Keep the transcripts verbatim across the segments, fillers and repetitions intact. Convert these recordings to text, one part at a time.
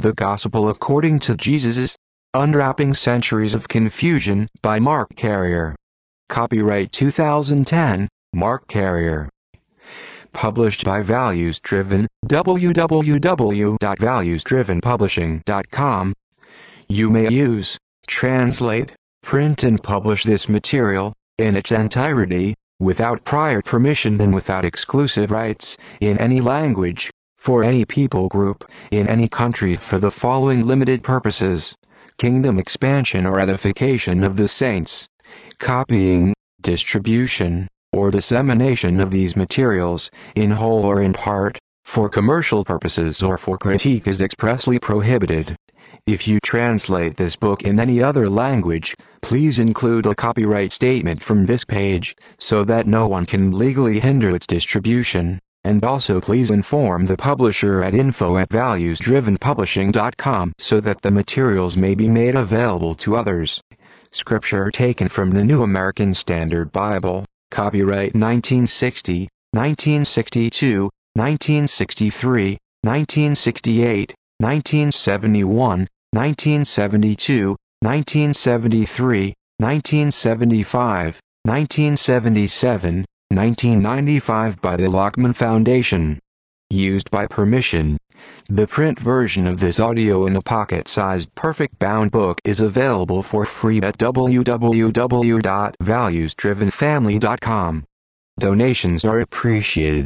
The Gospel According to Jesus. Unwrapping Centuries of Confusion by Mark Carrier. Copyright two thousand ten, Mark Carrier. Published by Values Driven, w w w dot values driven publishing dot com. You may use, translate, print and publish this material, in its entirety, without prior permission and without exclusive rights, in any language, for any people group, in any country for the following limited purposes: kingdom expansion or edification of the saints. Copying, distribution, or dissemination of these materials, in whole or in part, for commercial purposes or for critique is expressly prohibited. If you translate this book in any other language, please include a copyright statement from this page, so that no one can legally hinder its distribution, and also please inform the publisher at info at values driven publishing dot com so that the materials may be made available to others. Scripture taken from the New American Standard Bible, copyright nineteen sixty, nineteen sixty-two, nineteen sixty-three, nineteen sixty-eight, nineteen seventy-one, nineteen seventy-two, nineteen seventy-three, nineteen seventy-five, nineteen seventy-seven, nineteen ninety-five by the Lockman Foundation. Used by permission. The print version of this audio in a pocket-sized perfect bound book is available for free at w w w dot values driven family dot com. Donations are appreciated.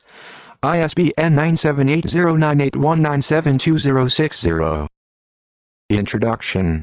I S B N nine seven eight zero nine eight one nine seven two zero six zero. Introduction.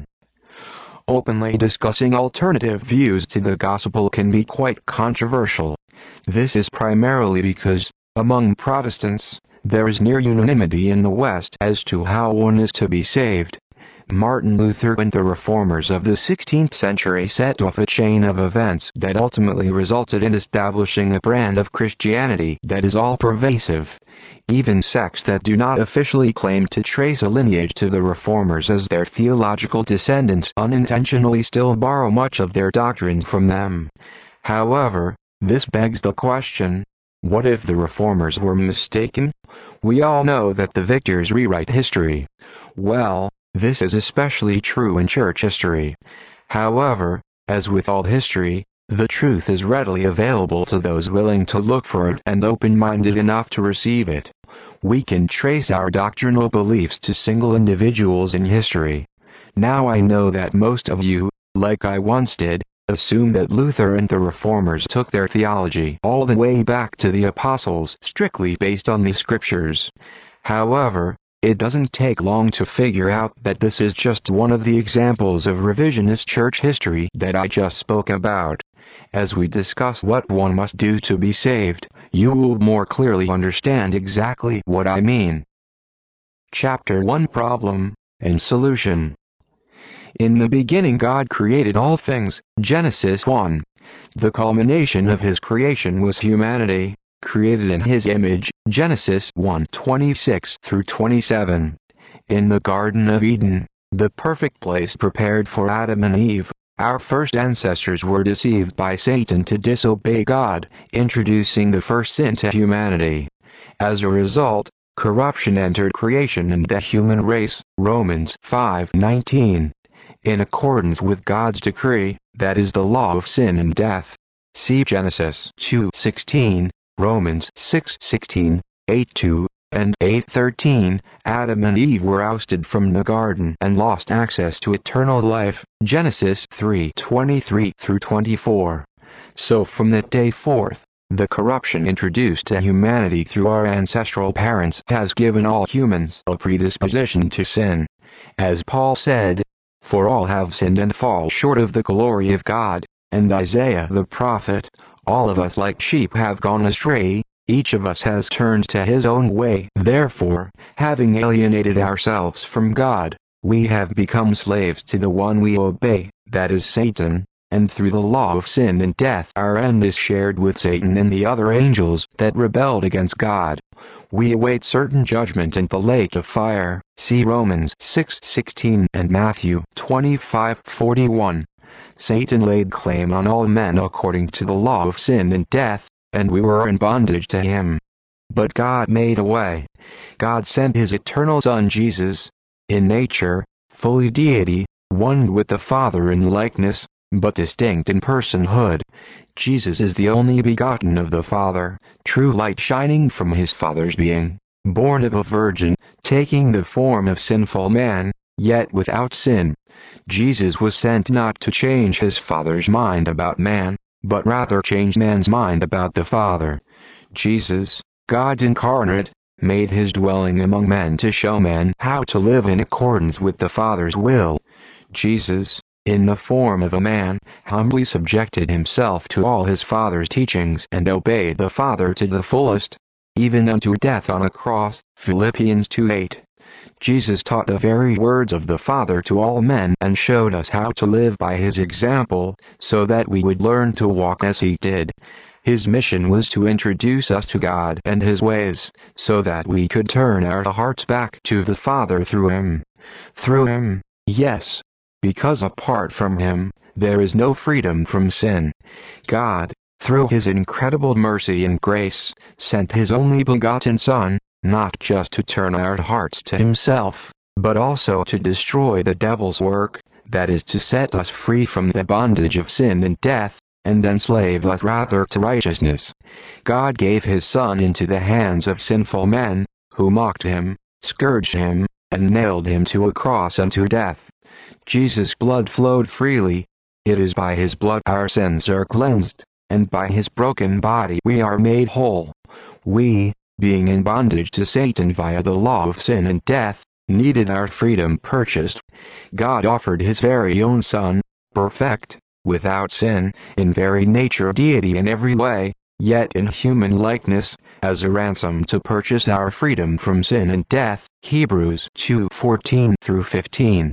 Openly discussing alternative views to the gospel can be quite controversial. This is primarily because, among Protestants, there is near unanimity in the West as to how one is to be saved. Martin Luther and the Reformers of the sixteenth century set off a chain of events that ultimately resulted in establishing a brand of Christianity that is all-pervasive. Even sects that do not officially claim to trace a lineage to the Reformers as their theological descendants unintentionally still borrow much of their doctrine from them. However, this begs the question, what if the Reformers were mistaken? We all know that the victors rewrite history. Well, this is especially true in church history. However, as with all history, the truth is readily available to those willing to look for it and open-minded enough to receive it. We can trace our doctrinal beliefs to single individuals in history. Now I know that most of you, like I once did, assume that Luther and the Reformers took their theology all the way back to the Apostles strictly based on the Scriptures. However, it doesn't take long to figure out that this is just one of the examples of revisionist church history that I just spoke about. As we discuss what one must do to be saved, you will more clearly understand exactly what I mean. Chapter one Problem and Solution. In the beginning God created all things, Genesis one. The culmination of his creation was humanity, created in his image, Genesis one twenty-six through twenty-seven. In the Garden of Eden, the perfect place prepared for Adam and Eve, our first ancestors were deceived by Satan to disobey God, introducing the first sin to humanity. As a result, corruption entered creation and the human race, Romans five nineteen. In accordance with God's decree, that is the law of sin and death. See Genesis two sixteen, Romans six sixteen, eight two, and eight thirteen. Adam and Eve were ousted from the garden and lost access to eternal life, Genesis three twenty-three through twenty-four. So from that day forth, the corruption introduced to humanity through our ancestral parents has given all humans a predisposition to sin. As Paul said, "For all have sinned and fall short of the glory of God," and Isaiah the prophet, "All of us like sheep have gone astray, each of us has turned to his own way. Therefore, having alienated ourselves from God, we have become slaves to the one we obey, that is Satan, and through the law of sin and death our end is shared with Satan and the other angels that rebelled against God. We await certain judgment in the lake of fire." See Romans six sixteen and Matthew twenty-five forty-one. Satan laid claim on all men according to the law of sin and death, and we were in bondage to him. But God made a way. God sent his eternal Son Jesus. In nature, fully deity, one with the Father in likeness, but distinct in personhood. Jesus is the only begotten of the Father, true light shining from his Father's being, born of a virgin, taking the form of sinful man, yet without sin. Jesus was sent not to change his Father's mind about man, but rather change man's mind about the Father. Jesus, God incarnate, made his dwelling among men to show men how to live in accordance with the Father's will. Jesus, in the form of a man, humbly subjected himself to all his Father's teachings and obeyed the Father to the fullest, even unto death on a cross. Philippians two eight. Jesus taught the very words of the Father to all men and showed us how to live by his example, so that we would learn to walk as he did. His mission was to introduce us to God and his ways, so that we could turn our hearts back to the Father through him. Through him, yes. Because apart from him, there is no freedom from sin. God, through his incredible mercy and grace, sent his only begotten Son, not just to turn our hearts to himself, but also to destroy the devil's work, that is to set us free from the bondage of sin and death, and enslave us rather to righteousness. God gave his Son into the hands of sinful men, who mocked him, scourged him, and nailed him to a cross unto death. Jesus' blood flowed freely. It is by his blood our sins are cleansed, and by his broken body we are made whole. We, being in bondage to Satan via the law of sin and death, needed our freedom purchased. God offered his very own Son, perfect, without sin, in very nature deity in every way, yet in human likeness, as a ransom to purchase our freedom from sin and death. Hebrews two fourteen through fifteen.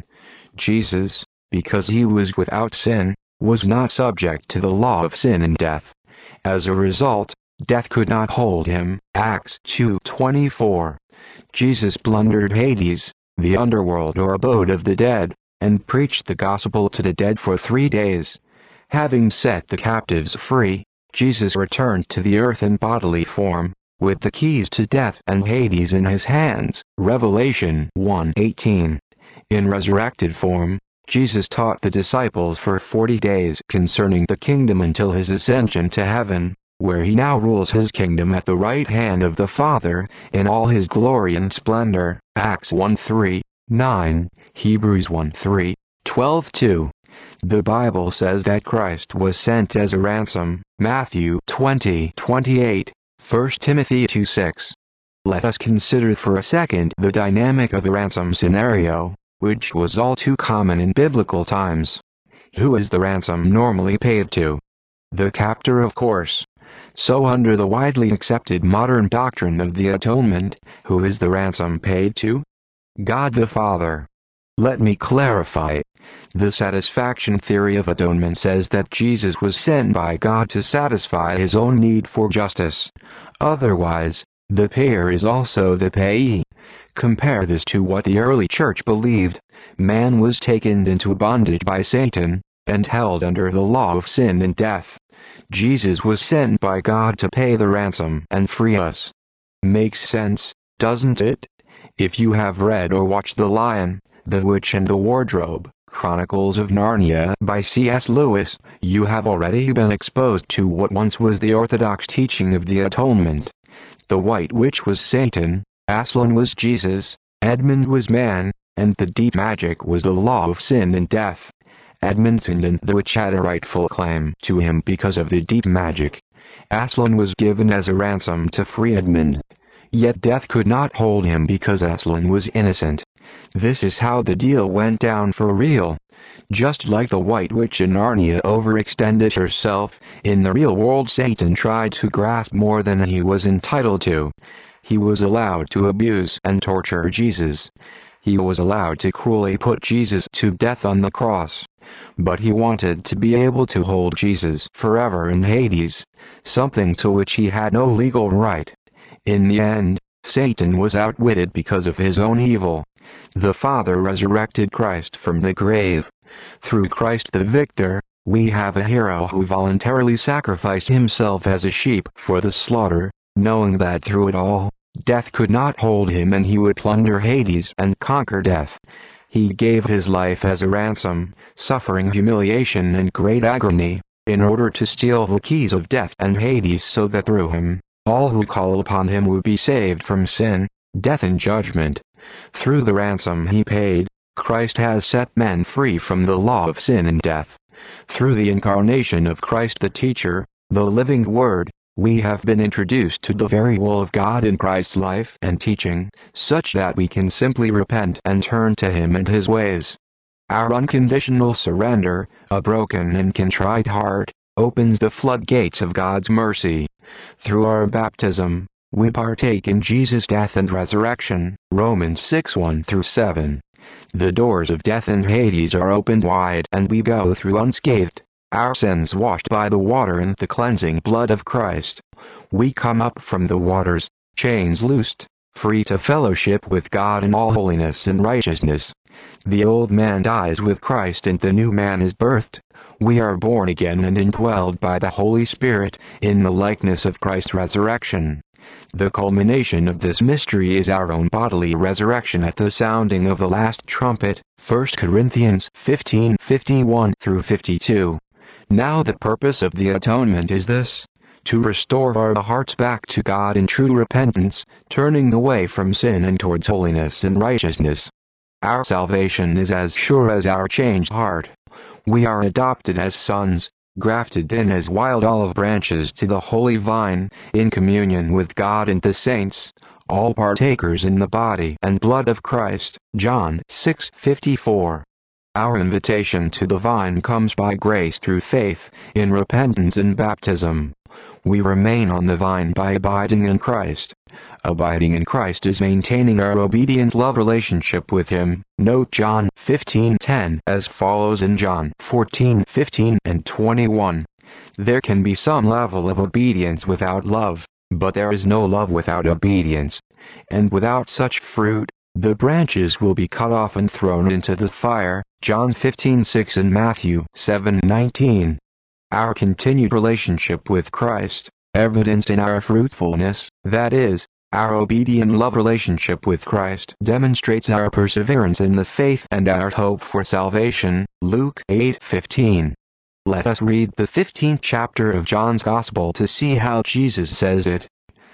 Jesus, because he was without sin, was not subject to the law of sin and death. As a result, death could not hold him. Acts two twenty-four. Jesus plundered Hades, the underworld or abode of the dead, and preached the gospel to the dead for three days. Having set the captives free, Jesus returned to the earth in bodily form, with the keys to death and Hades in his hands. Revelation one eighteen. In resurrected form, Jesus taught the disciples for forty days concerning the kingdom until his ascension to heaven, where he now rules his kingdom at the right hand of the Father, in all his glory and splendor. Acts one three, nine, Hebrews one three, twelve two. The Bible says that Christ was sent as a ransom. Matthew twenty twenty-eight, First Timothy two six. Let us consider for a second the dynamic of a ransom scenario, which was all too common in biblical times. Who is the ransom normally paid to? The captor, of course. So under the widely accepted modern doctrine of the atonement, who is the ransom paid to? God the Father. Let me clarify. The satisfaction theory of atonement says that Jesus was sent by God to satisfy his own need for justice. Otherwise, the payer is also the payee. Compare this to what the early church believed. Man was taken into bondage by Satan, and held under the law of sin and death. Jesus was sent by God to pay the ransom and free us. Makes sense, doesn't it? If you have read or watched The Lion, the Witch and the Wardrobe, Chronicles of Narnia by C S Lewis, you have already been exposed to what once was the orthodox teaching of the atonement. The White Witch was Satan, Aslan was Jesus, Edmund was man, and the deep magic was the law of sin and death. Edmund sinned and the witch had a rightful claim to him because of the deep magic. Aslan was given as a ransom to free Edmund. Yet death could not hold him because Aslan was innocent. This is how the deal went down for real. Just like the White Witch in Narnia overextended herself, in the real world Satan tried to grasp more than he was entitled to. He was allowed to abuse and torture Jesus. He was allowed to cruelly put Jesus to death on the cross. But he wanted to be able to hold Jesus forever in Hades, something to which he had no legal right. In the end, Satan was outwitted because of his own evil. The Father resurrected Christ from the grave. Through Christ the victor, we have a hero who voluntarily sacrificed himself as a sheep for the slaughter, knowing that through it all, Death could not hold him, and he would plunder Hades and conquer death. He gave his life as a ransom, suffering humiliation and great agony, in order to steal the keys of death and Hades, so that through him, all who call upon him would be saved from sin, death and judgment. Through the ransom he paid, Christ has set men free from the law of sin and death. Through the incarnation of Christ the Teacher, the living Word, we have been introduced to the very will of God in Christ's life and teaching, such that we can simply repent and turn to Him and His ways. Our unconditional surrender, a broken and contrite heart, opens the floodgates of God's mercy. Through our baptism, we partake in Jesus' death and resurrection, Romans six one through seven. The doors of death and Hades are opened wide, and we go through unscathed, our sins washed by the water and the cleansing blood of Christ. We come up from the waters, chains loosed, free to fellowship with God in all holiness and righteousness. The old man dies with Christ and the new man is birthed. We are born again and indwelled by the Holy Spirit, in the likeness of Christ's resurrection. The culmination of this mystery is our own bodily resurrection at the sounding of the last trumpet, First Corinthians fifteen fifty-one through fifty-two. Now the purpose of the atonement is this: to restore our hearts back to God in true repentance, turning away from sin and towards holiness and righteousness. Our salvation is as sure as our changed heart. We are adopted as sons, grafted in as wild olive branches to the holy vine, in communion with God and the saints, all partakers in the body and blood of Christ, John six fifty-four. Our invitation to the vine comes by grace through faith, in repentance and baptism. We remain on the vine by abiding in Christ. Abiding in Christ is maintaining our obedient love relationship with Him. Note John fifteen ten as follows in John fourteen fifteen and twenty-one. There can be some level of obedience without love, but there is no love without obedience. And without such fruit, the branches will be cut off and thrown into the fire. John fifteen six and Matthew seven nineteen. Our continued relationship with Christ, evidenced in our fruitfulness, that is, our obedient love relationship with Christ, demonstrates our perseverance in the faith and our hope for salvation. Luke eight fifteen. Let us read the fifteenth chapter of John's Gospel to see how Jesus says it.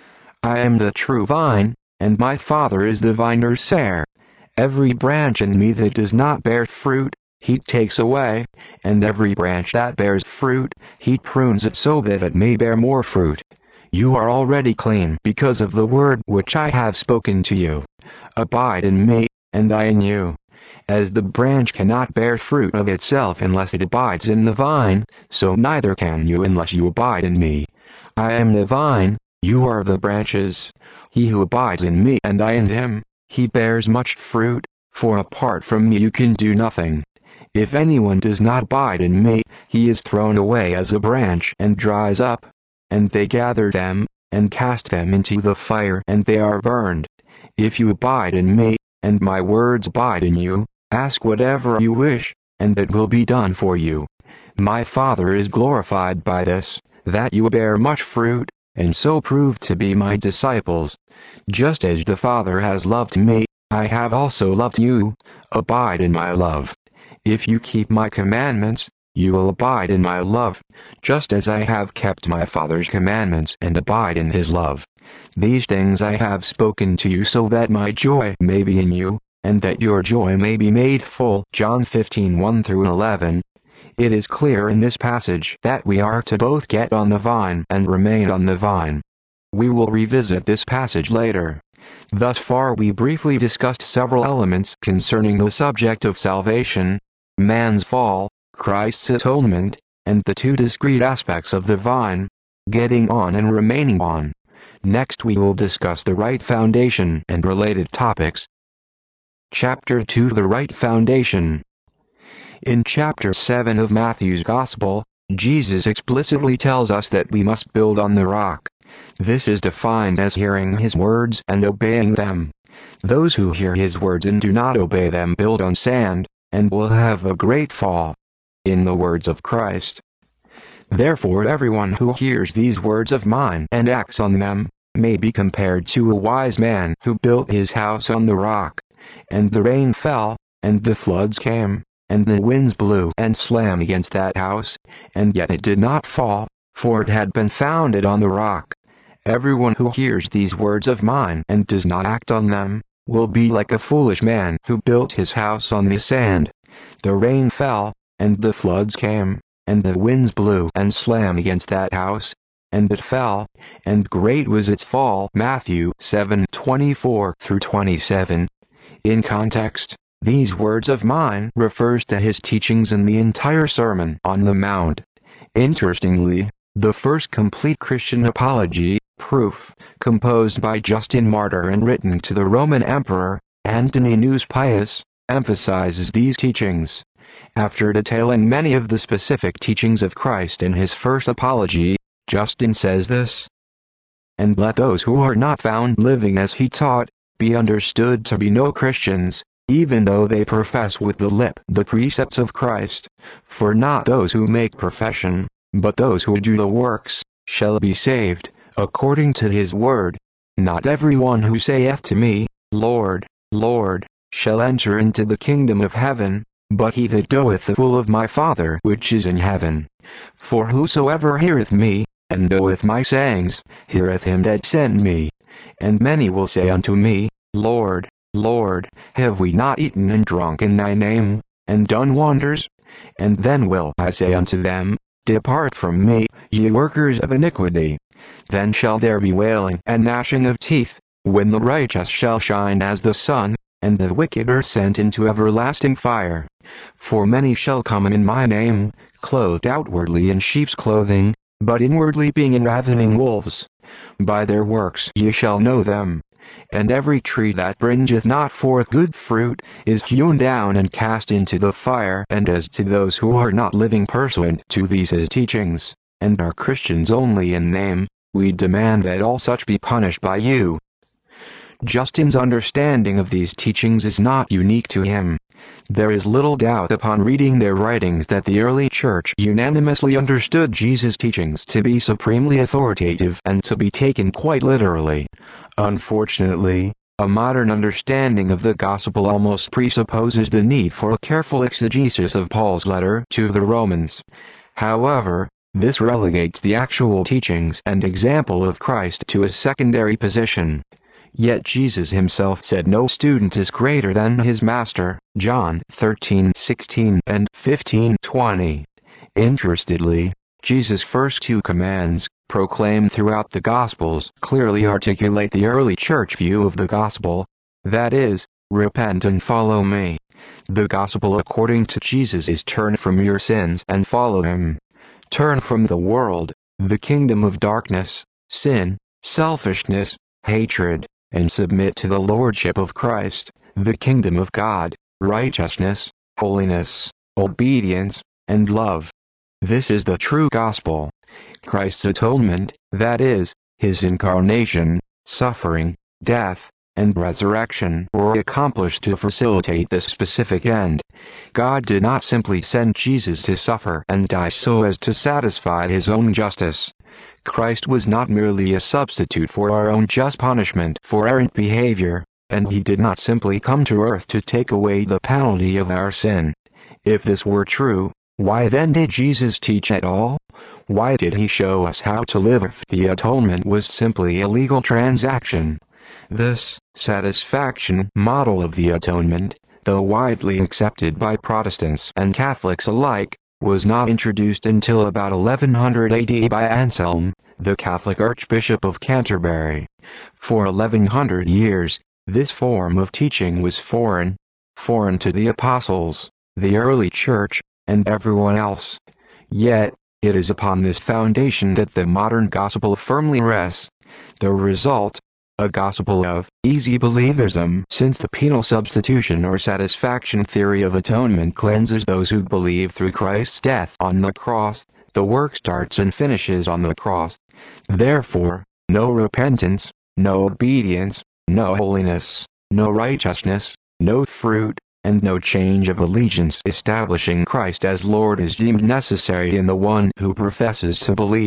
I am the true vine, and my Father is the vine-dresser. Every branch in me that does not bear fruit, He takes away, and every branch that bears fruit, He prunes it so that it may bear more fruit. You are already clean because of the word which I have spoken to you. Abide in me, and I in you. As the branch cannot bear fruit of itself unless it abides in the vine, so neither can you unless you abide in me. I am the vine, you are the branches. He who abides in me and I in him, he bears much fruit, for apart from me you can do nothing. If anyone does not abide in me, he is thrown away as a branch and dries up. And they gather them, and cast them into the fire, and they are burned. If you abide in me, and my words abide in you, ask whatever you wish, and it will be done for you. My Father is glorified by this, that you bear much fruit, and so prove to be my disciples. Just as the Father has loved me, I have also loved you. Abide in my love. If you keep my commandments, you will abide in my love, just as I have kept my Father's commandments and abide in His love. These things I have spoken to you so that my joy may be in you, and that your joy may be made full. John fifteen one through eleven. It is clear in this passage that we are to both get on the vine and remain on the vine. We will revisit this passage later. Thus far we briefly discussed several elements concerning the subject of salvation, man's fall, Christ's atonement, and the two discrete aspects of the vine, getting on and remaining on. Next we will discuss the right foundation and related topics. Chapter two The Right Foundation. In chapter seven of Matthew's Gospel, Jesus explicitly tells us that we must build on the rock. This is defined as hearing His words and obeying them. Those who hear His words and do not obey them build on sand, and will have a great fall. In the words of Christ. Therefore everyone who hears these words of mine and acts on them, may be compared to a wise man who built his house on the rock. And the rain fell, and the floods came, and the winds blew and slammed against that house, and yet it did not fall, for it had been founded on the rock. Everyone who hears these words of mine and does not act on them, will be like a foolish man who built his house on the sand. The rain fell, and the floods came, and the winds blew and slammed against that house, and it fell, and great was its fall. Matthew seven twenty-four through twenty-seven. In context, these words of mine refers to his teachings in the entire Sermon on the Mount. Interestingly, the first complete Christian apology, proof, composed by Justin Martyr and written to the Roman Emperor, Antoninus Pius, emphasizes these teachings. After detailing many of the specific teachings of Christ in his first apology, Justin says this: "And let those who are not found living as he taught, be understood to be no Christians, even though they profess with the lip the precepts of Christ. For not those who make profession, but those who do the works, shall be saved, according to his word. Not every one who saith to me, Lord, Lord, shall enter into the kingdom of heaven, but he that doeth the will of my Father which is in heaven. For whosoever heareth me, and doeth my sayings, heareth him that sent me. And many will say unto me, Lord, Lord, have we not eaten and drunk in thy name, and done wonders? And then will I say unto them, Depart from me, ye workers of iniquity. Then shall there be wailing and gnashing of teeth, when the righteous shall shine as the sun, and the wicked are sent into everlasting fire. For many shall come in my name, clothed outwardly in sheep's clothing, but inwardly being in ravening wolves. By their works ye shall know them. And every tree that bringeth not forth good fruit, is hewn down and cast into the fire. And as to those who are not living pursuant to these his teachings, and are Christians only in name, we demand that all such be punished by you." Justin's understanding of these teachings is not unique to him. There is little doubt upon reading their writings that the early church unanimously understood Jesus' teachings to be supremely authoritative and to be taken quite literally. Unfortunately, a modern understanding of the gospel almost presupposes the need for a careful exegesis of Paul's letter to the Romans. However, this relegates the actual teachings and example of Christ to a secondary position. Yet Jesus himself said no student is greater than his master, John thirteen sixteen and fifteen twenty. Interestedly, Jesus' first two commands, proclaimed throughout the Gospels, clearly articulate the early church view of the gospel. That is, repent and follow me. The gospel according to Jesus is turn from your sins and follow him. Turn from the world, the kingdom of darkness, sin, selfishness, hatred, and submit to the lordship of Christ, the kingdom of God, righteousness, holiness, obedience, and love. This is the true gospel. Christ's atonement, that is, his incarnation, suffering, death, and resurrection were accomplished to facilitate this specific end. God did not simply send Jesus to suffer and die so as to satisfy his own justice. Christ was not merely a substitute for our own just punishment for errant behavior, and he did not simply come to earth to take away the penalty of our sin. If this were true, why then did Jesus teach at all? Why did he show us how to live if the atonement was simply a legal transaction? This satisfaction model of the atonement, though widely accepted by Protestants and Catholics alike, was not introduced until about eleven hundred A D by Anselm, the Catholic Archbishop of Canterbury. For eleven hundred years, this form of teaching was foreign, foreign to the apostles, the early church, and everyone else. Yet, it is upon this foundation that the modern gospel firmly rests. The result, a gospel of easy believism, since the penal substitution or satisfaction theory of atonement cleanses those who believe through Christ's death on the cross. The work starts and finishes on the cross. Therefore, no repentance, no obedience, no holiness, no righteousness, no fruit, and no change of allegiance establishing Christ as Lord is deemed necessary in the one who professes to believe.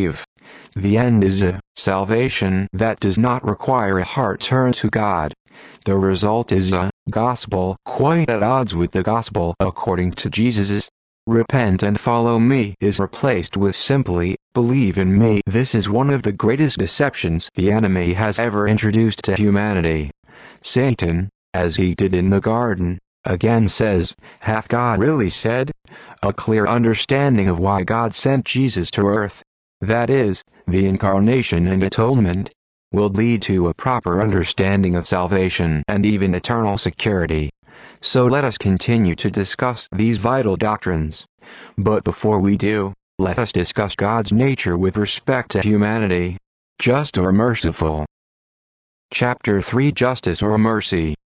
The end is a salvation that does not require a heart turn to God. The result is a gospel quite at odds with the gospel according to Jesus's. Repent and follow me is replaced with simply, believe in me. This is one of the greatest deceptions the enemy has ever introduced to humanity. Satan, as he did in the garden, again says, hath God really said? A clear understanding of why God sent Jesus to earth, that is, the incarnation and atonement, will lead to a proper understanding of salvation and even eternal security. So let us continue to discuss these vital doctrines. But before we do, let us discuss God's nature with respect to humanity. Just or merciful? Chapter three Justice or Mercy.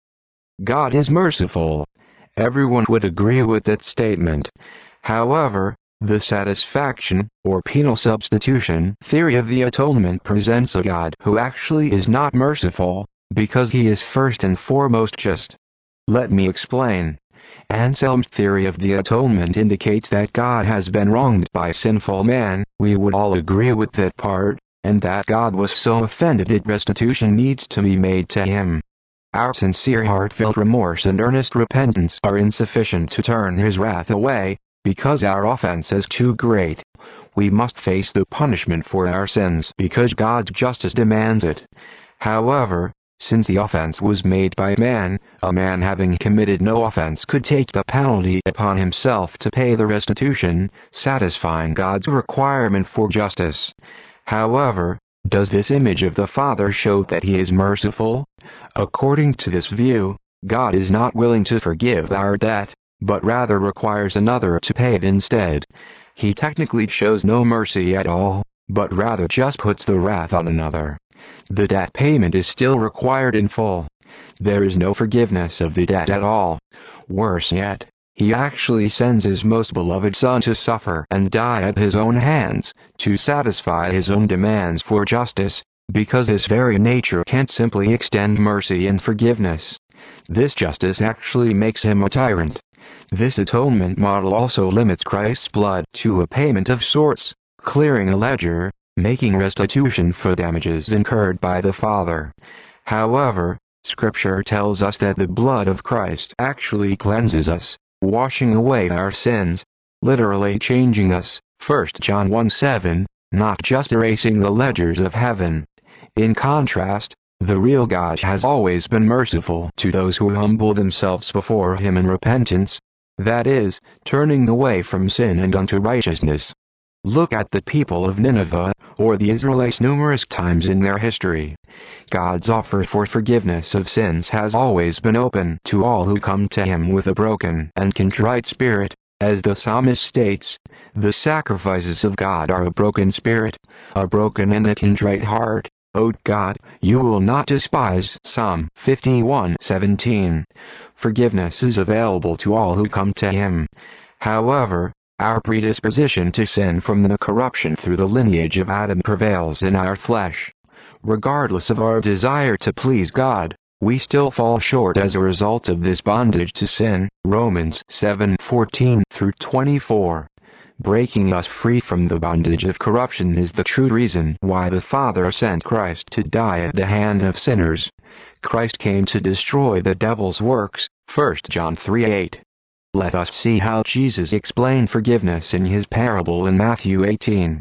God is merciful. Everyone would agree with that statement. However, the satisfaction, or penal substitution, theory of the atonement presents a God who actually is not merciful, because he is first and foremost just. Let me explain. Anselm's theory of the atonement indicates that God has been wronged by sinful man. We would all agree with that part, and that God was so offended that restitution needs to be made to him. Our sincere heartfelt remorse and earnest repentance are insufficient to turn his wrath away, because our offense is too great. We must face the punishment for our sins because God's justice demands it. However, since the offense was made by man, a man having committed no offense could take the penalty upon himself to pay the restitution, satisfying God's requirement for justice. However, does this image of the Father show that he is merciful? According to this view, God is not willing to forgive our debt, but rather requires another to pay it instead. He technically shows no mercy at all, but rather just puts the wrath on another. The debt payment is still required in full. There is no forgiveness of the debt at all. Worse yet, he actually sends his most beloved Son to suffer and die at his own hands, to satisfy his own demands for justice, because his very nature can't simply extend mercy and forgiveness. This justice actually makes him a tyrant. This atonement model also limits Christ's blood to a payment of sorts, clearing a ledger, making restitution for damages incurred by the Father. However, Scripture tells us that the blood of Christ actually cleanses us, washing away our sins, literally changing us, First John one seven, not just erasing the ledgers of heaven. In contrast, the real God has always been merciful to those who humble themselves before him in repentance, that is, turning away from sin and unto righteousness. Look at the people of Nineveh, or the Israelites numerous times in their history. God's offer for forgiveness of sins has always been open to all who come to him with a broken and contrite spirit. As the psalmist states, the sacrifices of God are a broken spirit, a broken and a contrite heart. O God, you will not despise. Psalm fifty-one seventeen. Forgiveness is available to all who come to him. However, our predisposition to sin from the corruption through the lineage of Adam prevails in our flesh. Regardless of our desire to please God, we still fall short as a result of this bondage to sin. Romans seven fourteen through twenty-four. Breaking us free from the bondage of corruption is the true reason why the Father sent Christ to die at the hand of sinners. Christ came to destroy the devil's works. First John three eight. Let us see how Jesus explained forgiveness in his parable in Matthew eighteen.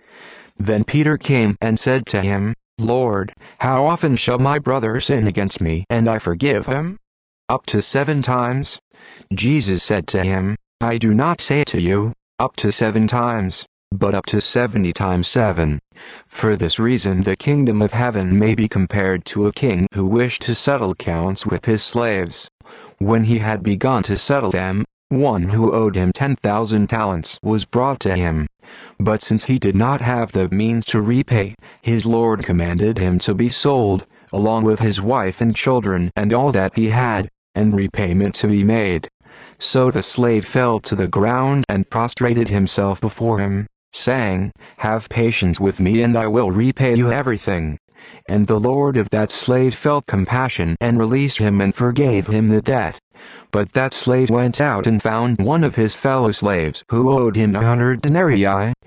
Then Peter came and said to him, Lord, how often shall my brother sin against me and I forgive him? Up to seven times? Jesus said to him, I do not say to you, up to seven times, but up to seventy times seven. For this reason the kingdom of heaven may be compared to a king who wished to settle accounts with his slaves. When he had begun to settle them, one who owed him ten thousand talents was brought to him. But since he did not have the means to repay, his lord commanded him to be sold, along with his wife and children and all that he had, and repayment to be made. So the slave fell to the ground and prostrated himself before him, saying, Have patience with me and I will repay you everything. And the lord of that slave felt compassion and released him and forgave him the debt. But that slave went out and found one of his fellow slaves who owed him a hundred denarii,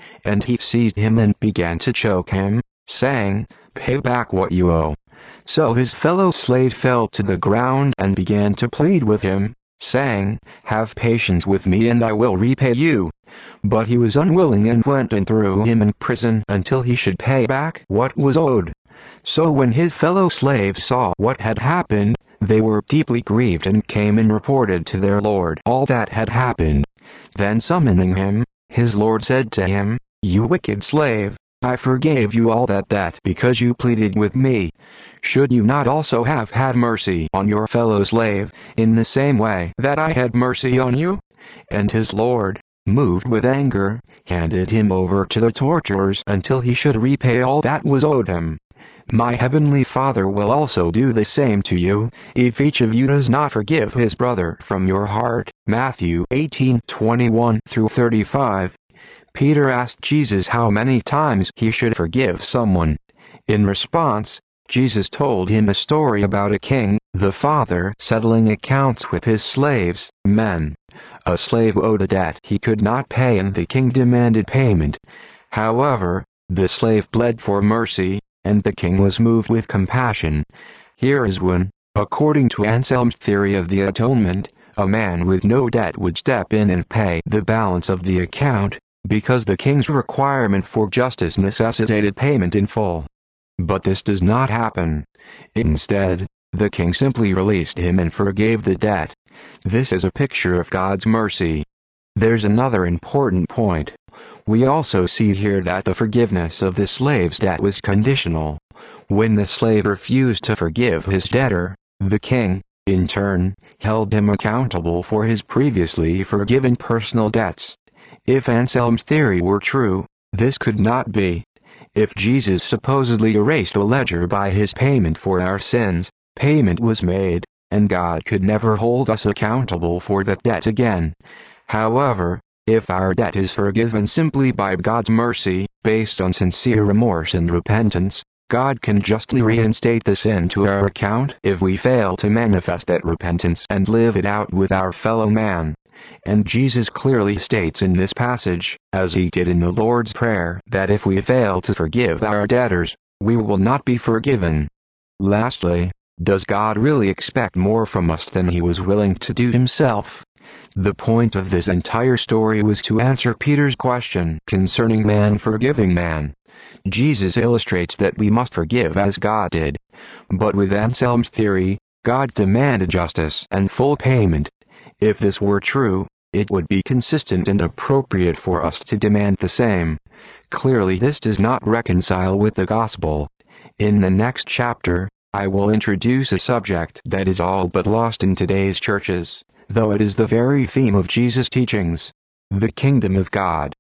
and he seized him and began to choke him, saying, "Pay back what you owe." So his fellow slave fell to the ground and began to plead with him, saying, "Have patience with me and I will repay you." But he was unwilling and went and threw him in prison until he should pay back what was owed. So when his fellow slaves saw what had happened, they were deeply grieved and came and reported to their lord all that had happened. Then summoning him, his lord said to him, "You wicked slave, I forgave you all that that because you pleaded with me. Should you not also have had mercy on your fellow slave, in the same way that I had mercy on you?" And his lord, moved with anger, handed him over to the torturers until he should repay all that was owed him. My heavenly Father will also do the same to you, if each of you does not forgive his brother from your heart. Matthew eighteen twenty-one through thirty-five. Peter asked Jesus how many times he should forgive someone. In response, Jesus told him a story about a king, the father settling accounts with his slaves, men. A slave owed a debt he could not pay and the king demanded payment. However, the slave pled for mercy, and the king was moved with compassion. Here is when, according to Anselm's theory of the atonement, a man with no debt would step in and pay the balance of the account, because the king's requirement for justice necessitated payment in full. But this does not happen. Instead, the king simply released him and forgave the debt. This is a picture of God's mercy. There's another important point. We also see here that the forgiveness of the slave's debt was conditional. When the slave refused to forgive his debtor, the king, in turn, held him accountable for his previously forgiven personal debts. If Anselm's theory were true, this could not be. If Jesus supposedly erased a ledger by his payment for our sins, payment was made, and God could never hold us accountable for that debt again. However, if our debt is forgiven simply by God's mercy, based on sincere remorse and repentance, God can justly reinstate the sin to our account if we fail to manifest that repentance and live it out with our fellow man. And Jesus clearly states in this passage, as he did in the Lord's Prayer, that if we fail to forgive our debtors, we will not be forgiven. Lastly, does God really expect more from us than he was willing to do himself? The point of this entire story was to answer Peter's question concerning man forgiving man. Jesus illustrates that we must forgive as God did. But with Anselm's theory, God demanded justice and full payment. If this were true, it would be consistent and appropriate for us to demand the same. Clearly this does not reconcile with the gospel. In the next chapter, I will introduce a subject that is all but lost in today's churches, though it is the very theme of Jesus' teachings: the kingdom of God.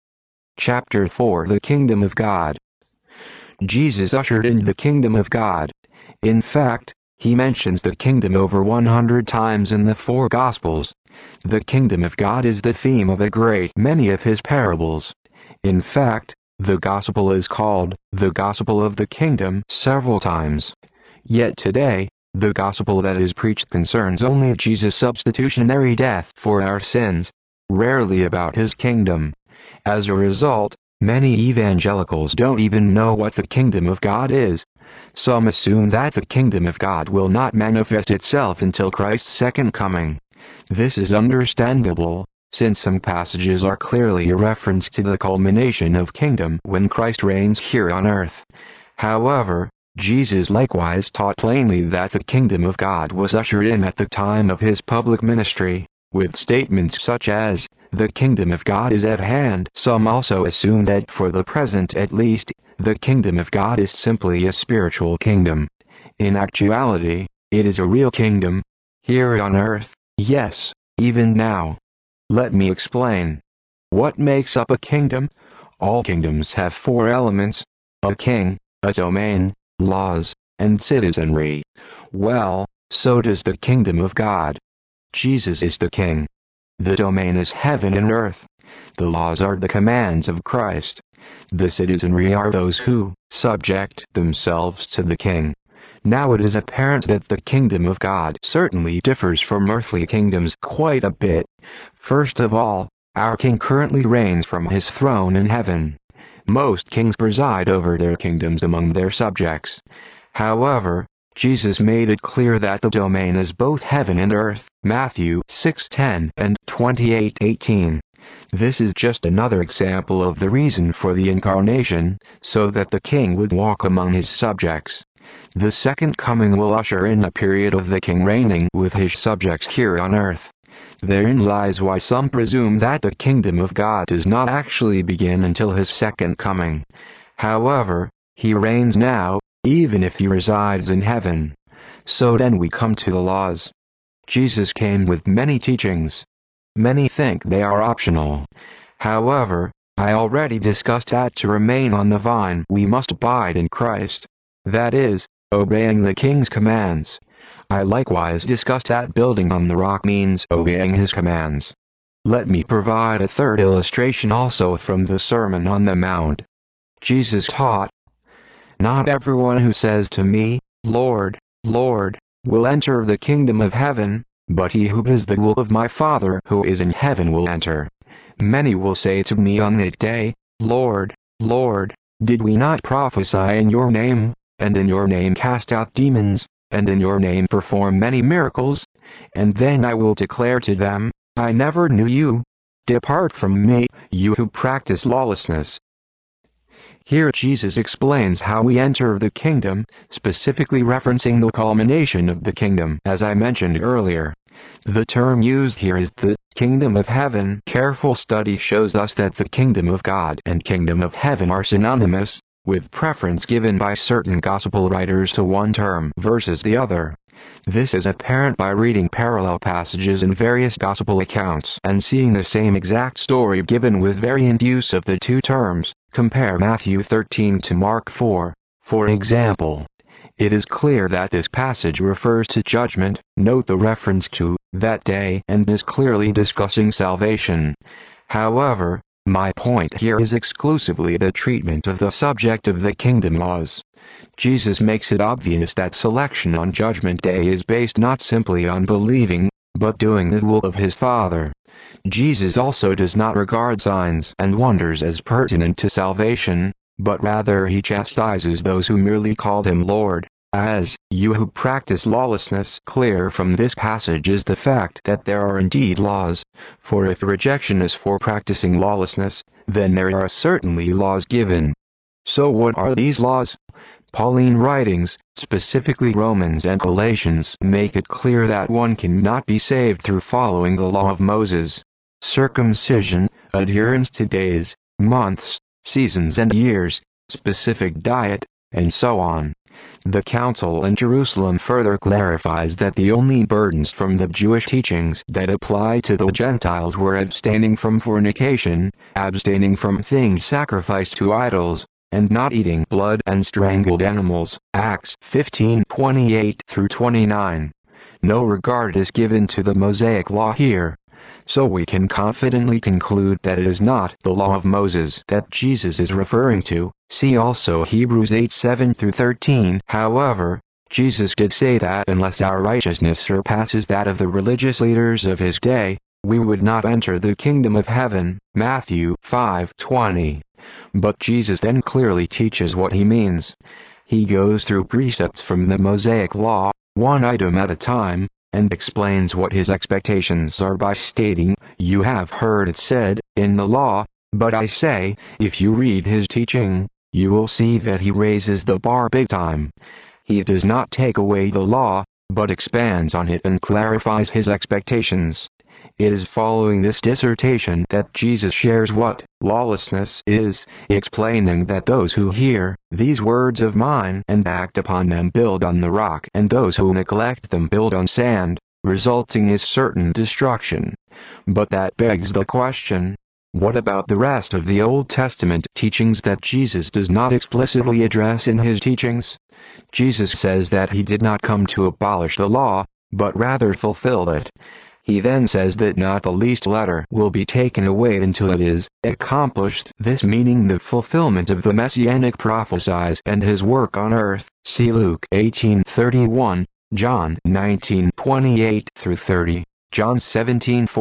Chapter four: The Kingdom of God. Jesus ushered in the kingdom of God. In fact, he mentions the kingdom over one hundred times in the four Gospels. The kingdom of God is the theme of a great many of his parables. In fact, the gospel is called the gospel of the kingdom several times. Yet today, the gospel that is preached concerns only Jesus' substitutionary death for our sins, rarely about his kingdom. As a result, many evangelicals don't even know what the kingdom of God is. Some assume that the kingdom of God will not manifest itself until Christ's second coming. This is understandable, since some passages are clearly a reference to the culmination of kingdom when Christ reigns here on earth. However, Jesus likewise taught plainly that the kingdom of God was ushered in at the time of his public ministry, with statements such as, "The kingdom of God is at hand." Some also assume that for the present at least, the kingdom of God is simply a spiritual kingdom. In actuality, it is a real kingdom, here on earth, yes, even now. Let me explain. What makes up a kingdom? All kingdoms have four elements: a king, a domain, laws, and citizenry. Well, so does the kingdom of God. Jesus is the king. The domain is heaven and earth. The laws are the commands of Christ. The citizenry are those who subject themselves to the king. Now it is apparent that the kingdom of God certainly differs from earthly kingdoms quite a bit. First of all, Our King currently reigns from his throne in heaven. Most kings preside over their kingdoms among their subjects. However, Jesus made it clear that the domain is both heaven and earth, Matthew six ten and twenty-eight eighteen. This is just another example of the reason for the incarnation, so that the king would walk among his subjects. The second coming will usher in a period of the king reigning with his subjects here on earth. Therein lies why some presume that the kingdom of God does not actually begin until his second coming. However, he reigns now, even if he resides in heaven. So then we come to the laws. Jesus came with many teachings. Many think they are optional. However, I already discussed that to remain on the vine we must abide in Christ. That is, obeying the King's commands. I likewise discussed that building on the rock means obeying his commands. Let me provide a third illustration also from the Sermon on the Mount. Jesus taught, "Not everyone who says to me, 'Lord, Lord,' will enter the kingdom of heaven, but he who does the will of my Father who is in heaven will enter. Many will say to me on that day, 'Lord, Lord, did we not prophesy in your name, and in your name cast out demons, and in your name perform many miracles?' And then I will declare to them, 'I never knew you. Depart from me, you who practice lawlessness.'" Here Jesus explains how we enter the kingdom, specifically referencing the culmination of the kingdom as I mentioned earlier. The term used here is the kingdom of heaven. Careful study shows us that the kingdom of God and kingdom of heaven are synonymous, with preference given by certain gospel writers to one term versus the other. This is apparent by reading parallel passages in various gospel accounts and seeing the same exact story given with variant use of the two terms. Compare Matthew thirteen to Mark four, for example. It is clear that this passage refers to judgment, note the reference to that day, and is clearly discussing salvation. However, my point here is exclusively the treatment of the subject of the kingdom laws. Jesus makes it obvious that selection on Judgment Day is based not simply on believing, but doing the will of his Father. Jesus also does not regard signs and wonders as pertinent to salvation, but rather he chastises those who merely call him Lord, as, "You who practice lawlessness." Clear from this passage is the fact that there are indeed laws, for if rejection is for practicing lawlessness, then there are certainly laws given. So what are these laws? Pauline writings, specifically Romans and Galatians, make it clear that one cannot be saved through following the law of Moses. Circumcision, adherence to days, months, seasons and years, specific diet, and so on. The Council in Jerusalem further clarifies that the only burdens from the Jewish teachings that apply to the Gentiles were abstaining from fornication, abstaining from things sacrificed to idols, and not eating blood and strangled animals. Acts fifteen twenty-eight through twenty-nine. No regard is given to the Mosaic law here. So we can confidently conclude that it is not the law of Moses that Jesus is referring to. See also Hebrews eight seven through thirteen. However, Jesus did say that unless our righteousness surpasses that of the religious leaders of his day, we would not enter the kingdom of heaven. Matthew five twenty. But Jesus then clearly teaches what he means. He goes through precepts from the Mosaic law, one item at a time, and explains what his expectations are by stating, "You have heard it said, in the law, but I say," if you read his teaching, you will see that he raises the bar big time. He does not take away the law, but expands on it and clarifies his expectations. It is following this dissertation that Jesus shares what lawlessness is, explaining that those who hear these words of mine and act upon them build on the rock, and those who neglect them build on sand, resulting in certain destruction. But that begs the question, what about the rest of the Old Testament teachings that Jesus does not explicitly address in his teachings? Jesus says that he did not come to abolish the law, but rather fulfill it. He then says that not the least letter will be taken away until it is accomplished, this meaning the fulfillment of the messianic prophecies and his work on earth. See Luke eighteen thirty-one, John nineteen twenty-eight through thirty, John seventeen four.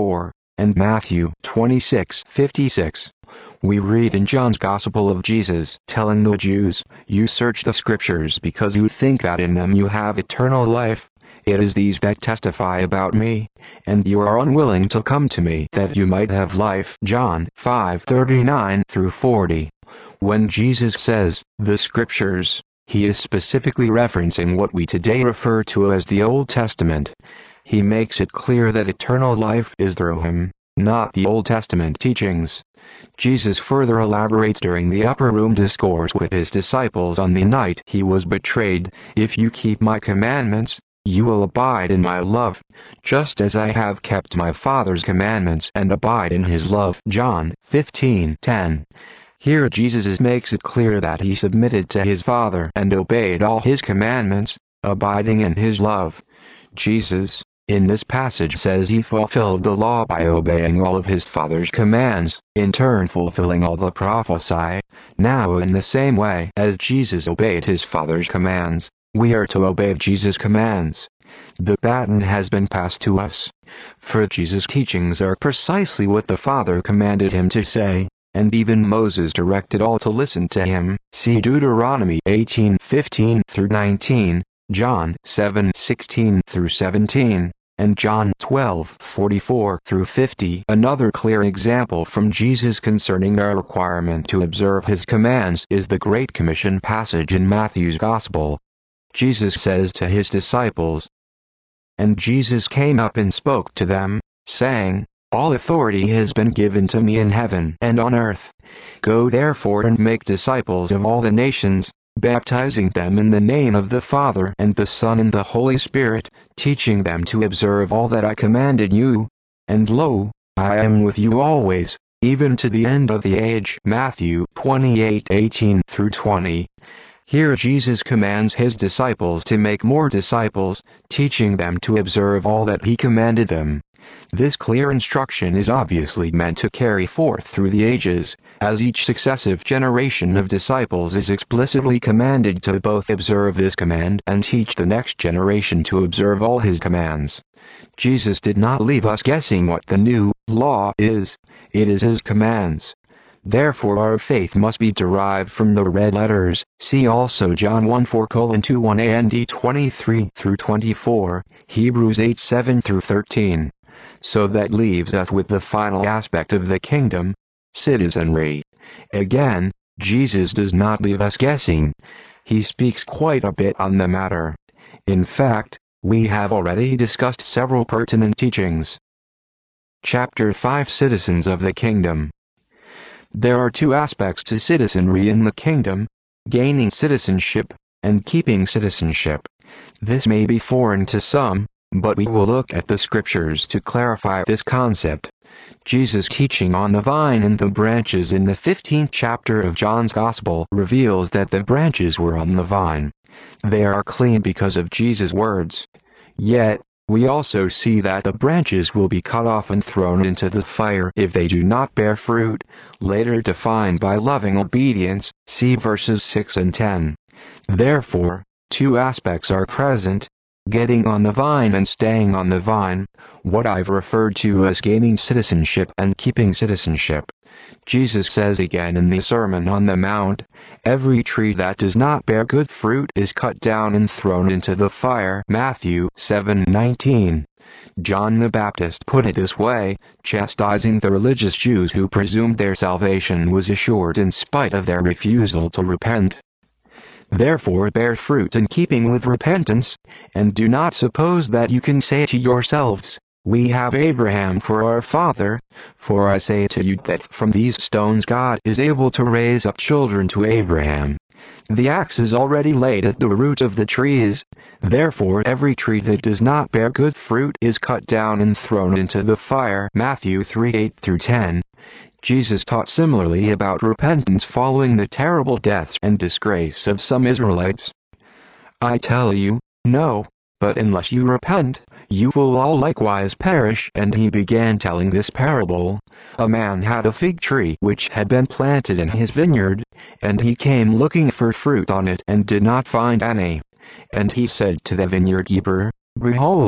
and Matthew twenty-six fifty-six. We read in John's Gospel of Jesus telling the Jews, "You search the Scriptures because you think that in them you have eternal life. It is these that testify about me, and you are unwilling to come to me that you might have life." John five thirty-nine through forty. When Jesus says, "the Scriptures," he is specifically referencing what we today refer to as the Old Testament. He makes it clear that eternal life is through him, not the Old Testament teachings. Jesus further elaborates during the upper room discourse with his disciples on the night he was betrayed, "If you keep my commandments, you will abide in my love, just as I have kept my Father's commandments and abide in his love." John fifteen ten. Here Jesus makes it clear that he submitted to his Father and obeyed all his commandments, abiding in his love. Jesus, in this passage, says he fulfilled the law by obeying all of his Father's commands, in turn fulfilling all the prophesy. Now in the same way as Jesus obeyed his Father's commands, we are to obey Jesus' commands. The baton has been passed to us. For Jesus' teachings are precisely what the Father commanded him to say, and even Moses directed all to listen to him. See Deuteronomy eighteen fifteen through nineteen, John seven sixteen through seventeen, and John twelve forty-four through fifty. Another clear example from Jesus concerning our requirement to observe his commands is the Great Commission passage in Matthew's Gospel. Jesus says to his disciples, "And Jesus came up and spoke to them, saying, All authority has been given to me in heaven and on earth. Go therefore and make disciples of all the nations, baptizing them in the name of the Father and the Son and the Holy Spirit, teaching them to observe all that I commanded you. And lo, I am with you always, even to the end of the age." Matthew twenty-eight eighteen through twenty. Here Jesus commands his disciples to make more disciples, teaching them to observe all that he commanded them. This clear instruction is obviously meant to carry forth through the ages, as each successive generation of disciples is explicitly commanded to both observe this command and teach the next generation to observe all his commands. Jesus did not leave us guessing what the new law is. It is his commands. Therefore our faith must be derived from the red letters. See also John one four two one and twenty-three through twenty-four, Hebrews eight seven through thirteen. So that leaves us with the final aspect of the kingdom, citizenry. Again, Jesus does not leave us guessing. He speaks quite a bit on the matter. In fact, we have already discussed several pertinent teachings. Chapter five Citizens of the Kingdom. There are two aspects to citizenry in the kingdom: gaining citizenship and keeping citizenship. This may be foreign to some, but we will look at the scriptures to clarify this concept. Jesus' teaching on the vine and the branches in the fifteenth chapter of John's Gospel reveals that the branches were on the vine. They are clean because of Jesus' words. Yet, we also see that the branches will be cut off and thrown into the fire if they do not bear fruit, later defined by loving obedience, see verses six and ten. Therefore, two aspects are present: getting on the vine and staying on the vine, what I've referred to as gaining citizenship and keeping citizenship. Jesus says again in the Sermon on the Mount, "Every tree that does not bear good fruit is cut down and thrown into the fire." Matthew seven nineteen. John the Baptist put it this way, chastising the religious Jews who presumed their salvation was assured in spite of their refusal to repent. "Therefore bear fruit in keeping with repentance, and do not suppose that you can say to yourselves, 'We have Abraham for our father,' for I say to you that from these stones God is able to raise up children to Abraham. The axe is already laid at the root of the trees. Therefore every tree that does not bear good fruit is cut down and thrown into the fire." Matthew three eight through ten. Jesus taught similarly about repentance following the terrible deaths and disgrace of some Israelites. "I tell you, no, but unless you repent, you will all likewise perish." And he began telling this parable. A man had a fig tree which had been planted in his vineyard, and he came looking for fruit on it and did not find any. And he said to the vineyard keeper, "Behold,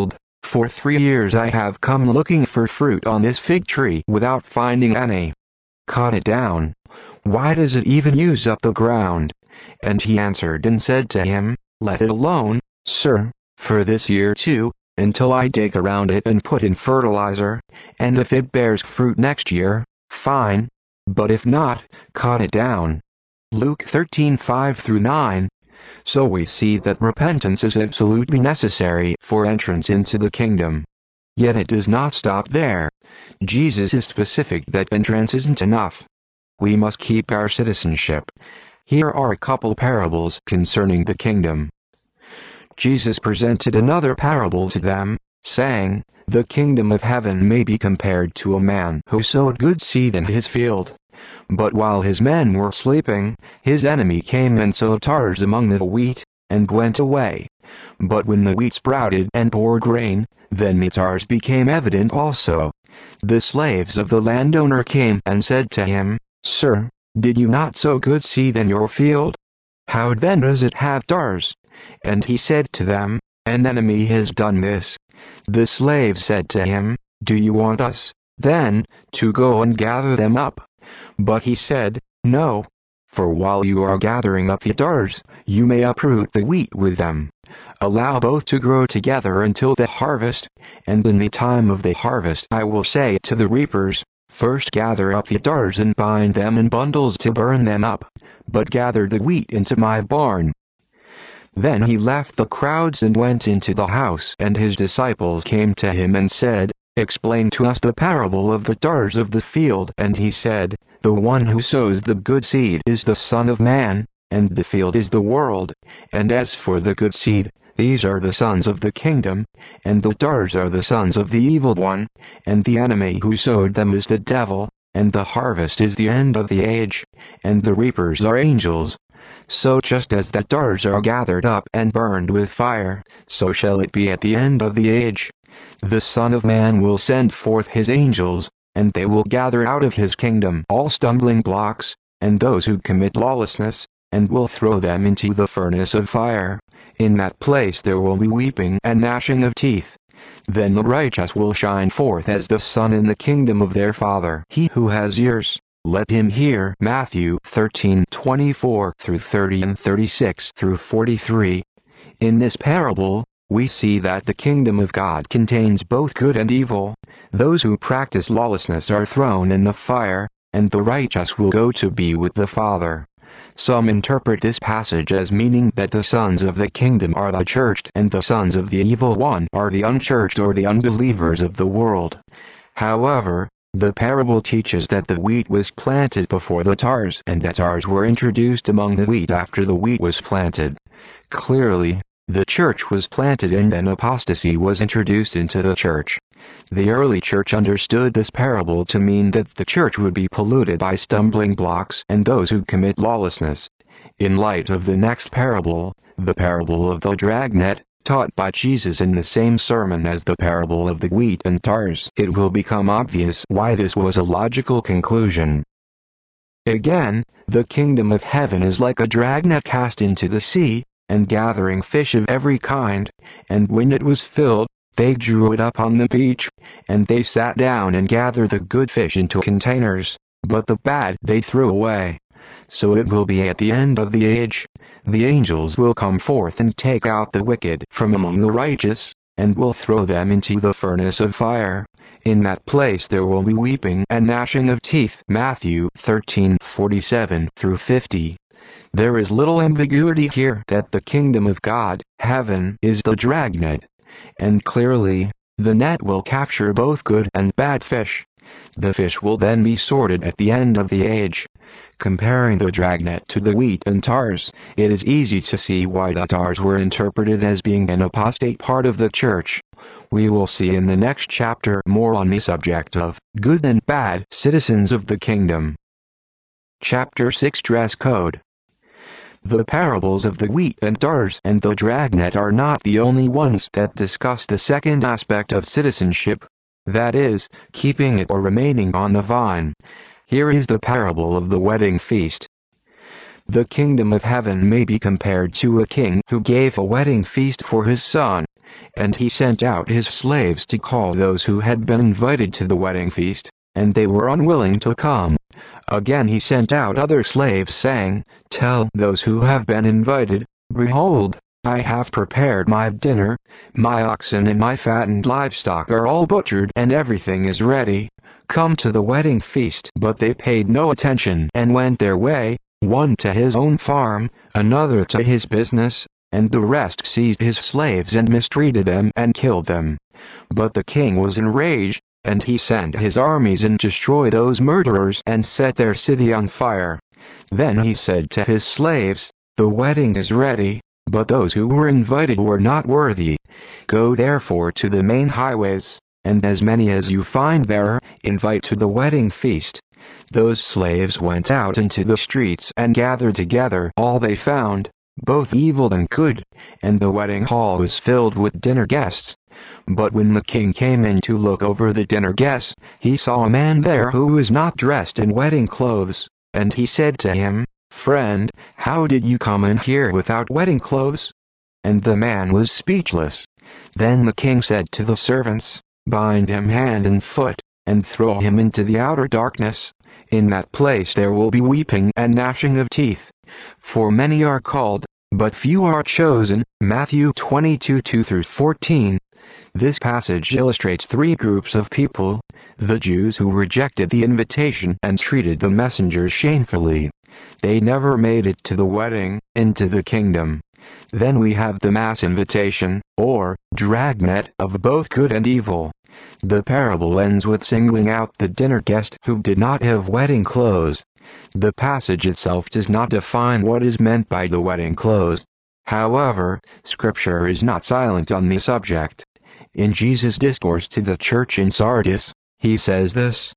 For three years I have come looking for fruit on this fig tree without finding any. Cut it down. Why does it even use up the ground?" And he answered and said to him, "Let it alone, sir, for this year too, until I dig around it and put in fertilizer, and if it bears fruit next year, fine, but if not, cut it down." Luke thirteen five through nine. So we see that repentance is absolutely necessary for entrance into the kingdom. Yet it does not stop there. Jesus is specific that entrance isn't enough. We must keep our citizenship. Here are a couple parables concerning the kingdom. Jesus presented another parable to them, saying, "The kingdom of heaven may be compared to a man who sowed good seed in his field. But while his men were sleeping, his enemy came and sowed tares among the wheat, and went away. But when the wheat sprouted and bore grain, then the tares became evident also. The slaves of the landowner came and said to him, 'Sir, did you not sow good seed in your field? How then does it have tares?' And he said to them, 'An enemy has done this.' The slaves said to him, 'Do you want us, then, to go and gather them up?' But he said, 'No. For while you are gathering up the tares, you may uproot the wheat with them. Allow both to grow together until the harvest, and in the time of the harvest I will say to the reapers, First gather up the tares and bind them in bundles to burn them up, but gather the wheat into my barn.' Then he left the crowds and went into the house, and his disciples came to him and said, 'Explain to us the parable of the tares of the field.' And he said, 'The one who sows the good seed is the Son of Man, and the field is the world. And as for the good seed, these are the sons of the kingdom, and the tares are the sons of the evil one, and the enemy who sowed them is the devil, and the harvest is the end of the age, and the reapers are angels. So just as the tares are gathered up and burned with fire, so shall it be at the end of the age. The Son of Man will send forth his angels, and they will gather out of his kingdom all stumbling blocks, and those who commit lawlessness, and will throw them into the furnace of fire. In that place there will be weeping and gnashing of teeth. Then the righteous will shine forth as the sun in the kingdom of their Father. He who has ears, let him hear." Matthew thirteen twenty-four through thirty and thirty-six through forty-three. In this parable, we see that the kingdom of God contains both good and evil. Those who practice lawlessness are thrown in the fire, and the righteous will go to be with the Father. Some interpret this passage as meaning that the sons of the kingdom are the churched and the sons of the evil one are the unchurched or the unbelievers of the world. However, the parable teaches that the wheat was planted before the tares and that tares were introduced among the wheat after the wheat was planted. Clearly, the church was planted and then apostasy was introduced into the church. The early church understood this parable to mean that the church would be polluted by stumbling blocks and those who commit lawlessness. In light of the next parable, the parable of the dragnet, taught by Jesus in the same sermon as the parable of the wheat and tares, it will become obvious why this was a logical conclusion. Again, the kingdom of heaven is like a dragnet cast into the sea, and gathering fish of every kind, and when it was filled, they drew it up on the beach, and they sat down and gathered the good fish into containers, but the bad they threw away. So it will be at the end of the age. The angels will come forth and take out the wicked from among the righteous, and will throw them into the furnace of fire. In that place there will be weeping and gnashing of teeth. Matthew thirteen forty-seven through fifty. There is little ambiguity here that the kingdom of God, heaven, is the dragnet. And clearly, the net will capture both good and bad fish. The fish will then be sorted at the end of the age. Comparing the dragnet to the wheat and tares, it is easy to see why the tares were interpreted as being an apostate part of the church. We will see in the next chapter more on the subject of good and bad citizens of the kingdom. Chapter six Dress Code. The parables of the wheat and tares and the dragnet are not the only ones that discuss the second aspect of citizenship, that is, keeping it or remaining on the vine. Here is the parable of the wedding feast. The kingdom of heaven may be compared to a king who gave a wedding feast for his son. And he sent out his slaves to call those who had been invited to the wedding feast, and they were unwilling to come. Again he sent out other slaves, saying, Tell those who have been invited, Behold, I have prepared my dinner, my oxen and my fattened livestock are all butchered and everything is ready. Come to the wedding feast. But they paid no attention and went their way, one to his own farm, another to his business, and the rest seized his slaves and mistreated them and killed them. But the king was enraged, and he sent his armies and destroyed those murderers and set their city on fire. Then he said to his slaves, The wedding is ready, but those who were invited were not worthy. Go therefore to the main highways, and as many as you find there, invite to the wedding feast. Those slaves went out into the streets and gathered together all they found, both evil and good, and the wedding hall was filled with dinner guests. But when the king came in to look over the dinner guests, he saw a man there who was not dressed in wedding clothes, and he said to him, Friend, how did you come in here without wedding clothes? And the man was speechless. Then the king said to the servants, Bind him hand and foot, and throw him into the outer darkness. In that place there will be weeping and gnashing of teeth. For many are called, but few are chosen. Matthew twenty-two two through fourteen. This passage illustrates three groups of people: the Jews who rejected the invitation and treated the messengers shamefully. They never made it to the wedding, into the kingdom. Then we have the mass invitation, or dragnet, of both good and evil. The parable ends with singling out the dinner guest who did not have wedding clothes. The passage itself does not define what is meant by the wedding clothes. However, Scripture is not silent on the subject. In Jesus' discourse to the church in Sardis, he says this: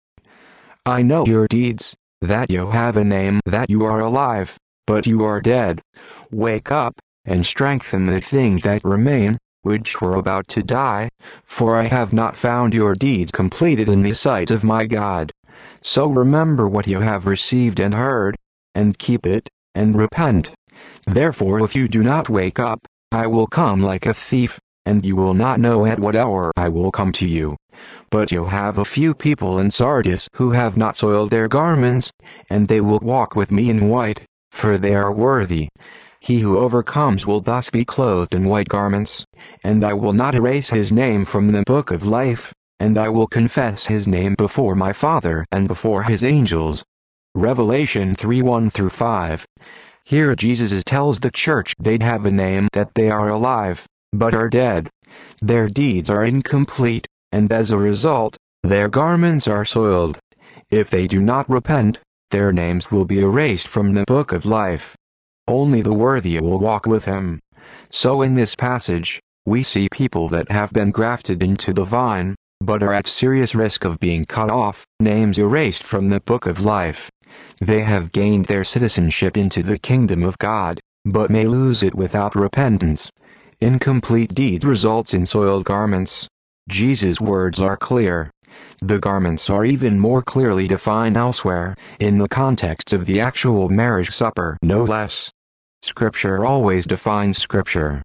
I know your deeds, that you have a name, that you are alive, but you are dead. Wake up, and strengthen the things that remain, which were about to die, for I have not found your deeds completed in the sight of my God. So remember what you have received and heard, and keep it, and repent. Therefore if you do not wake up, I will come like a thief, and you will not know at what hour I will come to you. But you have a few people in Sardis who have not soiled their garments, and they will walk with me in white, for they are worthy. He who overcomes will thus be clothed in white garments, and I will not erase his name from the book of life, and I will confess his name before my Father and before his angels. Revelation three one through five. Here Jesus tells the church they'd have a name, that they are alive, but are dead. Their deeds are incomplete, and as a result, their garments are soiled. If they do not repent, their names will be erased from the book of life. Only the worthy will walk with him. So in this passage, we see people that have been grafted into the vine, but are at serious risk of being cut off, names erased from the book of life. They have gained their citizenship into the kingdom of God, but may lose it without repentance. Incomplete deeds results in soiled garments. Jesus' words are clear. The garments are even more clearly defined elsewhere, in the context of the actual marriage supper, no less. Scripture always defines Scripture.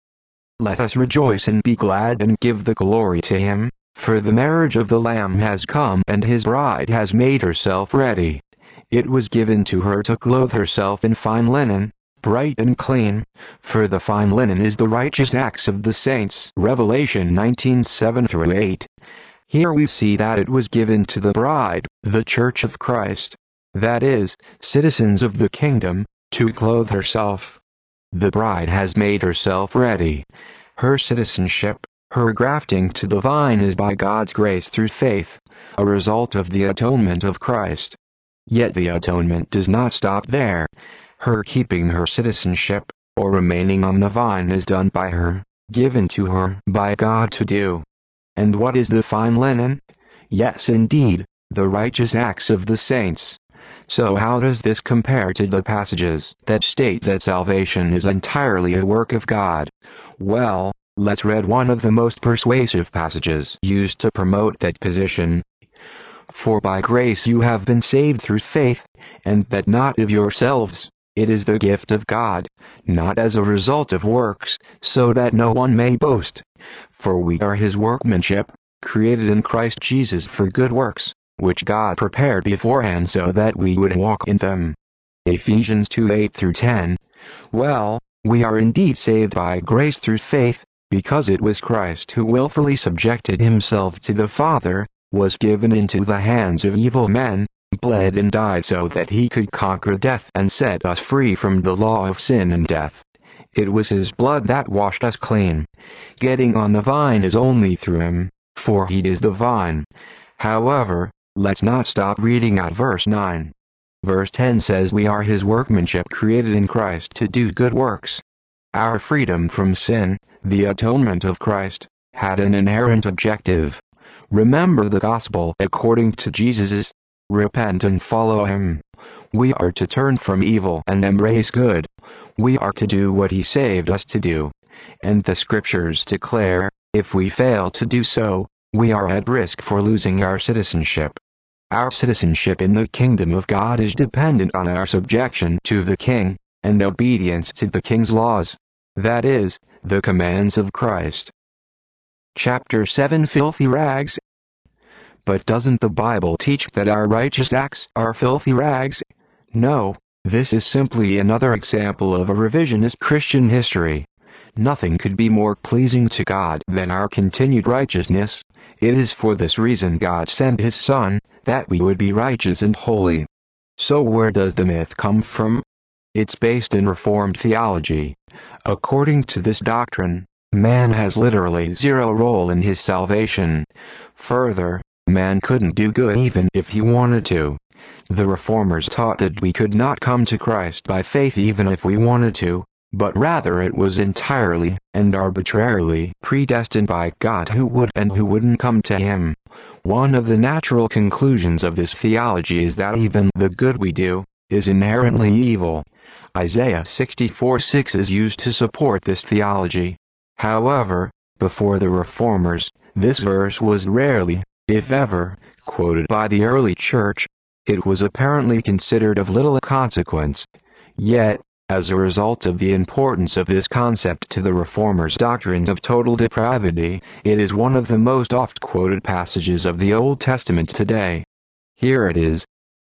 Let us rejoice and be glad and give the glory to him, for the marriage of the Lamb has come and his bride has made herself ready. It was given to her to clothe herself in fine linen, bright and clean, for the fine linen is the righteous acts of the saints. Revelation nineteen seven through eight. Here we see that it was given to the bride, the church of Christ, that is, citizens of the kingdom, to clothe herself. The bride has made herself ready. Her citizenship, her grafting to the vine is by God's grace through faith, a result of the atonement of Christ. Yet the atonement does not stop there. Her keeping her citizenship, or remaining on the vine, is done by her, given to her by God to do. And what is the fine linen? Yes, indeed, the righteous acts of the saints. So how does this compare to the passages that state that salvation is entirely a work of God? Well, let's read one of the most persuasive passages used to promote that position. For by grace you have been saved through faith, and that not of yourselves, it is the gift of God, not as a result of works, so that no one may boast. For we are his workmanship, created in Christ Jesus for good works, which God prepared beforehand so that we would walk in them. Ephesians two eight through ten. Well, we are indeed saved by grace through faith, because it was Christ who willfully subjected himself to the Father, was given into the hands of evil men, bled and died so that he could conquer death and set us free from the law of sin and death. It was his blood that washed us clean. Getting on the vine is only through him, for he is the vine. However, let's not stop reading at verse nine. Verse ten says we are his workmanship created in Christ to do good works. Our freedom from sin, the atonement of Christ, had an inherent objective. Remember the gospel according to Jesus's. Repent and follow him. We are to turn from evil and embrace good. We are to do what he saved us to do. And the scriptures declare, if we fail to do so, we are at risk for losing our citizenship. Our citizenship in the kingdom of God is dependent on our subjection to the king, and obedience to the king's laws. That is, the commands of Christ. Chapter seven Filthy Rags. But doesn't the Bible teach that our righteous acts are filthy rags? No, this is simply another example of a revisionist Christian history. Nothing could be more pleasing to God than our continued righteousness. It is for this reason God sent his Son, that we would be righteous and holy. So where does the myth come from? It's based in Reformed theology. According to this doctrine, man has literally zero role in his salvation. Further, man couldn't do good even if he wanted to. The Reformers taught that we could not come to Christ by faith even if we wanted to, but rather it was entirely and arbitrarily predestined by God who would and who wouldn't come to him. One of the natural conclusions of this theology is that even the good we do is inherently evil. Isaiah sixty-four six is used to support this theology. However, before the Reformers, this verse was rarely, if ever, quoted by the early church. It was apparently considered of little consequence. Yet, as a result of the importance of this concept to the Reformers' doctrines of total depravity, it is one of the most oft-quoted passages of the Old Testament today. Here it is.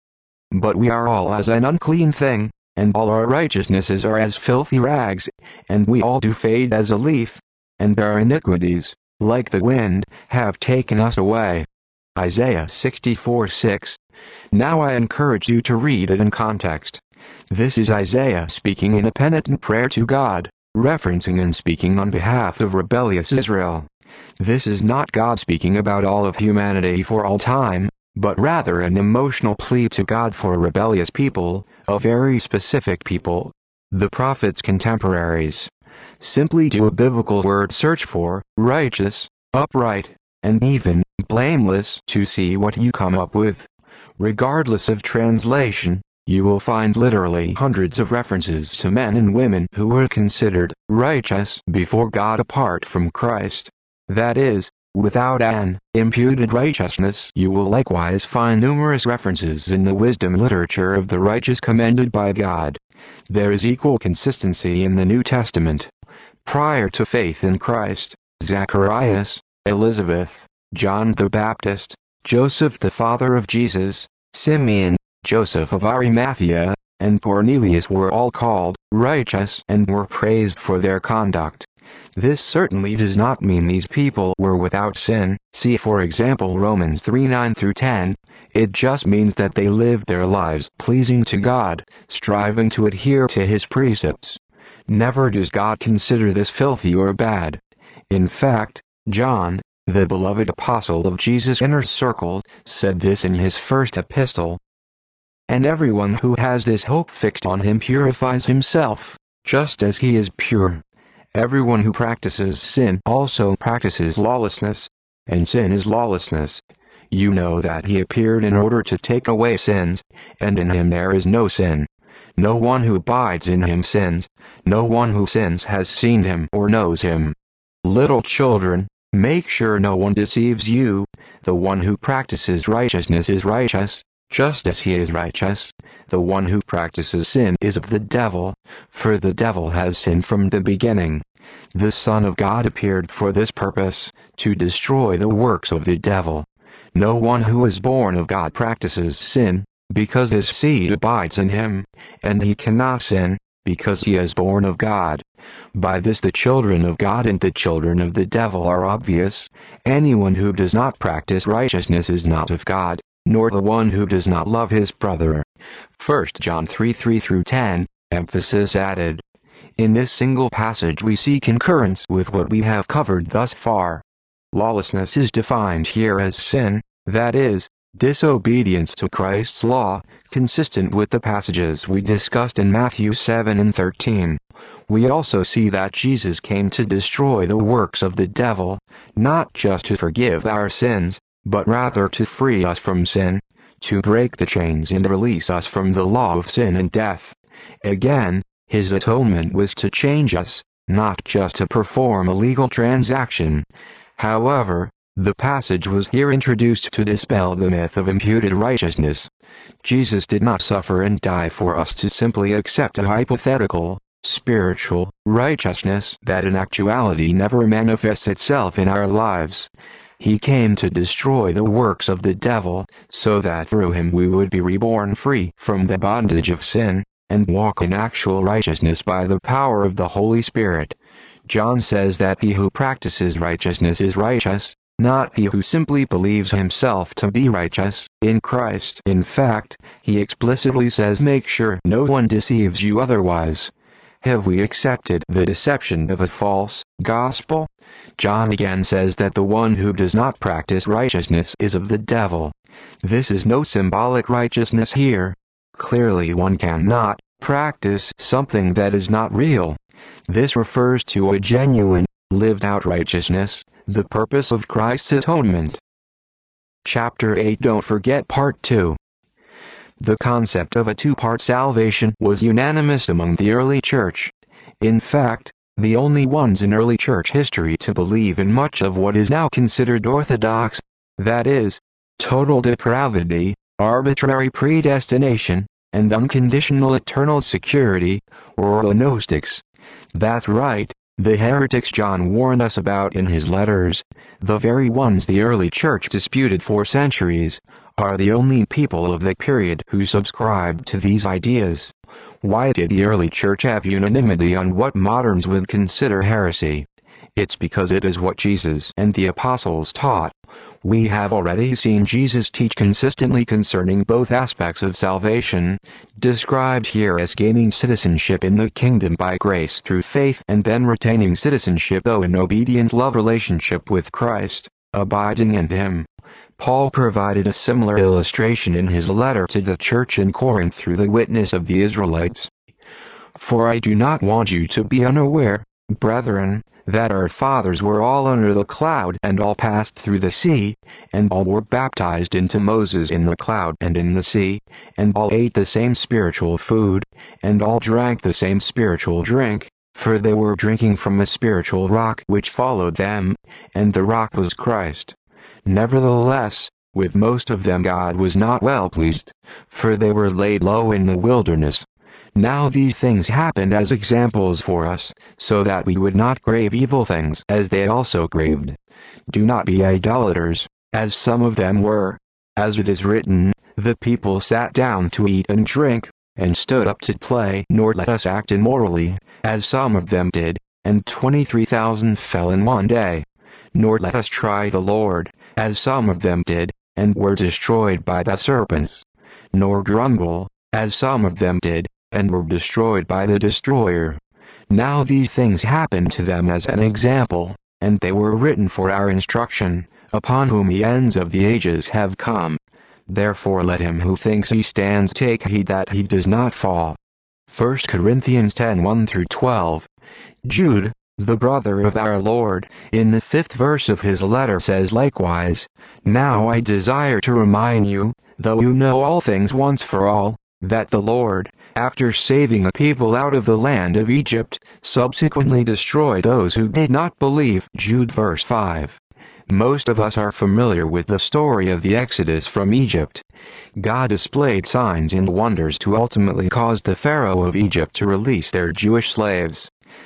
But we are all as an unclean thing, and all our righteousnesses are as filthy rags, and we all do fade as a leaf, and our iniquities, like the wind, have taken us away. Isaiah sixty-four six. Now I encourage you to read it in context. This is Isaiah speaking in a penitent prayer to God, referencing and speaking on behalf of rebellious Israel. This is not God speaking about all of humanity for all time, but rather an emotional plea to God for a rebellious people, a very specific people, the prophet's contemporaries. Simply do a biblical word search for righteous, upright, and even blameless to see what you come up with. Regardless of translation, you will find literally hundreds of references to men and women who were considered righteous before God apart from Christ. That is, without an imputed righteousness. You will likewise find numerous references in the wisdom literature of the righteous commended by God. There is equal consistency in the New Testament. Prior to faith in Christ, Zacharias, Elizabeth, John the Baptist, Joseph the father of Jesus, Simeon, Joseph of Arimathea, and Cornelius were all called righteous and were praised for their conduct. This certainly does not mean these people were without sin, see for example Romans three nine through ten, it just means that they lived their lives pleasing to God, striving to adhere to his precepts. Never does God consider this filthy or bad. In fact, John, the beloved apostle of Jesus' inner circle, said this in his first epistle. And everyone who has this hope fixed on him purifies himself, just as he is pure. Everyone who practices sin also practices lawlessness, and sin is lawlessness. You know that he appeared in order to take away sins, and in him there is no sin. No one who abides in him sins, no one who sins has seen him or knows him. Little children, make sure no one deceives you. The one who practices righteousness is righteous, just as he is righteous. The one who practices sin is of the devil, for the devil has sinned from the beginning. The Son of God appeared for this purpose, to destroy the works of the devil. No one who is born of God practices sin, because his seed abides in him, and he cannot sin, because he is born of God. By this the children of God and the children of the devil are obvious. Anyone who does not practice righteousness is not of God, nor the one who does not love his brother. First John three three through ten, emphasis added. In this single passage we see concurrence with what we have covered thus far. Lawlessness is defined here as sin, that is, disobedience to Christ's law, consistent with the passages we discussed in Matthew seven and thirteen. We also see that Jesus came to destroy the works of the devil, not just to forgive our sins, but rather to free us from sin, to break the chains and release us from the law of sin and death. Again, his atonement was to change us, not just to perform a legal transaction. However, the passage was here introduced to dispel the myth of imputed righteousness. Jesus did not suffer and die for us to simply accept a hypothetical, spiritual righteousness that in actuality never manifests itself in our lives. He came to destroy the works of the devil, so that through him we would be reborn free from the bondage of sin, and walk in actual righteousness by the power of the Holy Spirit. John says that he who practices righteousness is righteous, not he who simply believes himself to be righteous in Christ. In fact, he explicitly says, make sure no one deceives you otherwise. Have we accepted the deception of a false gospel? John again says that the one who does not practice righteousness is of the devil. This is no symbolic righteousness here. Clearly one cannot practice something that is not real. This refers to a genuine, lived-out righteousness, the purpose of Christ's atonement. Chapter eight. Don't forget Part two. The concept of a two-part salvation was unanimous among the early church. In fact, the only ones in early church history to believe in much of what is now considered orthodox, that is, total depravity, arbitrary predestination, and unconditional eternal security, were the Gnostics. That's right, the heretics John warned us about in his letters, the very ones the early church disputed for centuries, are the only people of the period who subscribed to these ideas. Why did the early church have unanimity on what moderns would consider heresy? It's because it is what Jesus and the apostles taught. We have already seen Jesus teach consistently concerning both aspects of salvation, described here as gaining citizenship in the kingdom by grace through faith and then retaining citizenship though in obedient love relationship with Christ, abiding in Him. Paul provided a similar illustration in his letter to the church in Corinth through the witness of the Israelites. For I do not want you to be unaware, brethren, that our fathers were all under the cloud and all passed through the sea, and all were baptized into Moses in the cloud and in the sea, and all ate the same spiritual food, and all drank the same spiritual drink, for they were drinking from a spiritual rock which followed them, and the rock was Christ. Nevertheless, with most of them God was not well pleased, for they were laid low in the wilderness. Now these things happened as examples for us, so that we would not crave evil things as they also craved. Do not be idolaters, as some of them were. As it is written, the people sat down to eat and drink, and stood up to play. Nor let us act immorally, as some of them did, and twenty-three thousand fell in one day. Nor let us try the Lord, as some of them did, and were destroyed by the serpents. Nor grumble, as some of them did, and were destroyed by the destroyer. Now these things happened to them as an example, and they were written for our instruction, upon whom the ends of the ages have come. Therefore let him who thinks he stands take heed that he does not fall. First Corinthians ten one through twelve. Jude, the brother of our Lord, in the fifth verse of his letter says likewise, Now I desire to remind you, though you know all things once for all, that the Lord, after saving a people out of the land of Egypt, subsequently destroyed those who did not believe. Jude verse five. Most of us are familiar with the story of the Exodus from Egypt. God displayed signs and wonders to ultimately cause the Pharaoh of Egypt to release their Jewish slaves.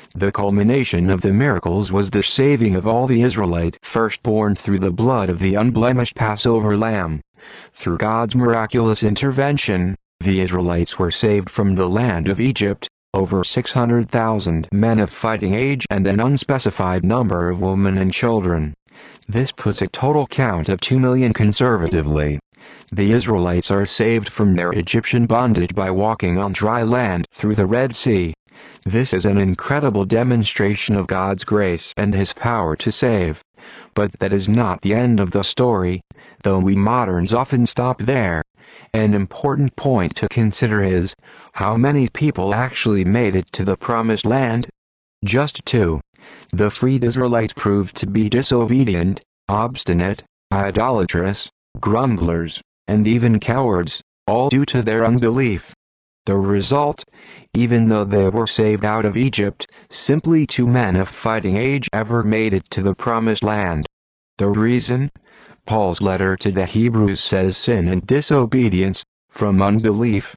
The culmination of the miracles was the saving of all the Israelite firstborn through the blood of the unblemished Passover lamb. Through God's miraculous intervention, the Israelites were saved from the land of Egypt, over six hundred thousand men of fighting age and an unspecified number of women and children. This puts a total count of two million conservatively. The Israelites are saved from their Egyptian bondage by walking on dry land through the Red Sea. This is an incredible demonstration of God's grace and His power to save. But that is not the end of the story, though we moderns often stop there. An important point to consider is, how many people actually made it to the Promised Land? Just two. The freed Israelites proved to be disobedient, obstinate, idolatrous, grumblers, and even cowards, all due to their unbelief. The result, even though they were saved out of Egypt, simply two men of fighting age ever made it to the Promised Land. The reason? Paul's letter to the Hebrews says sin and disobedience, from unbelief.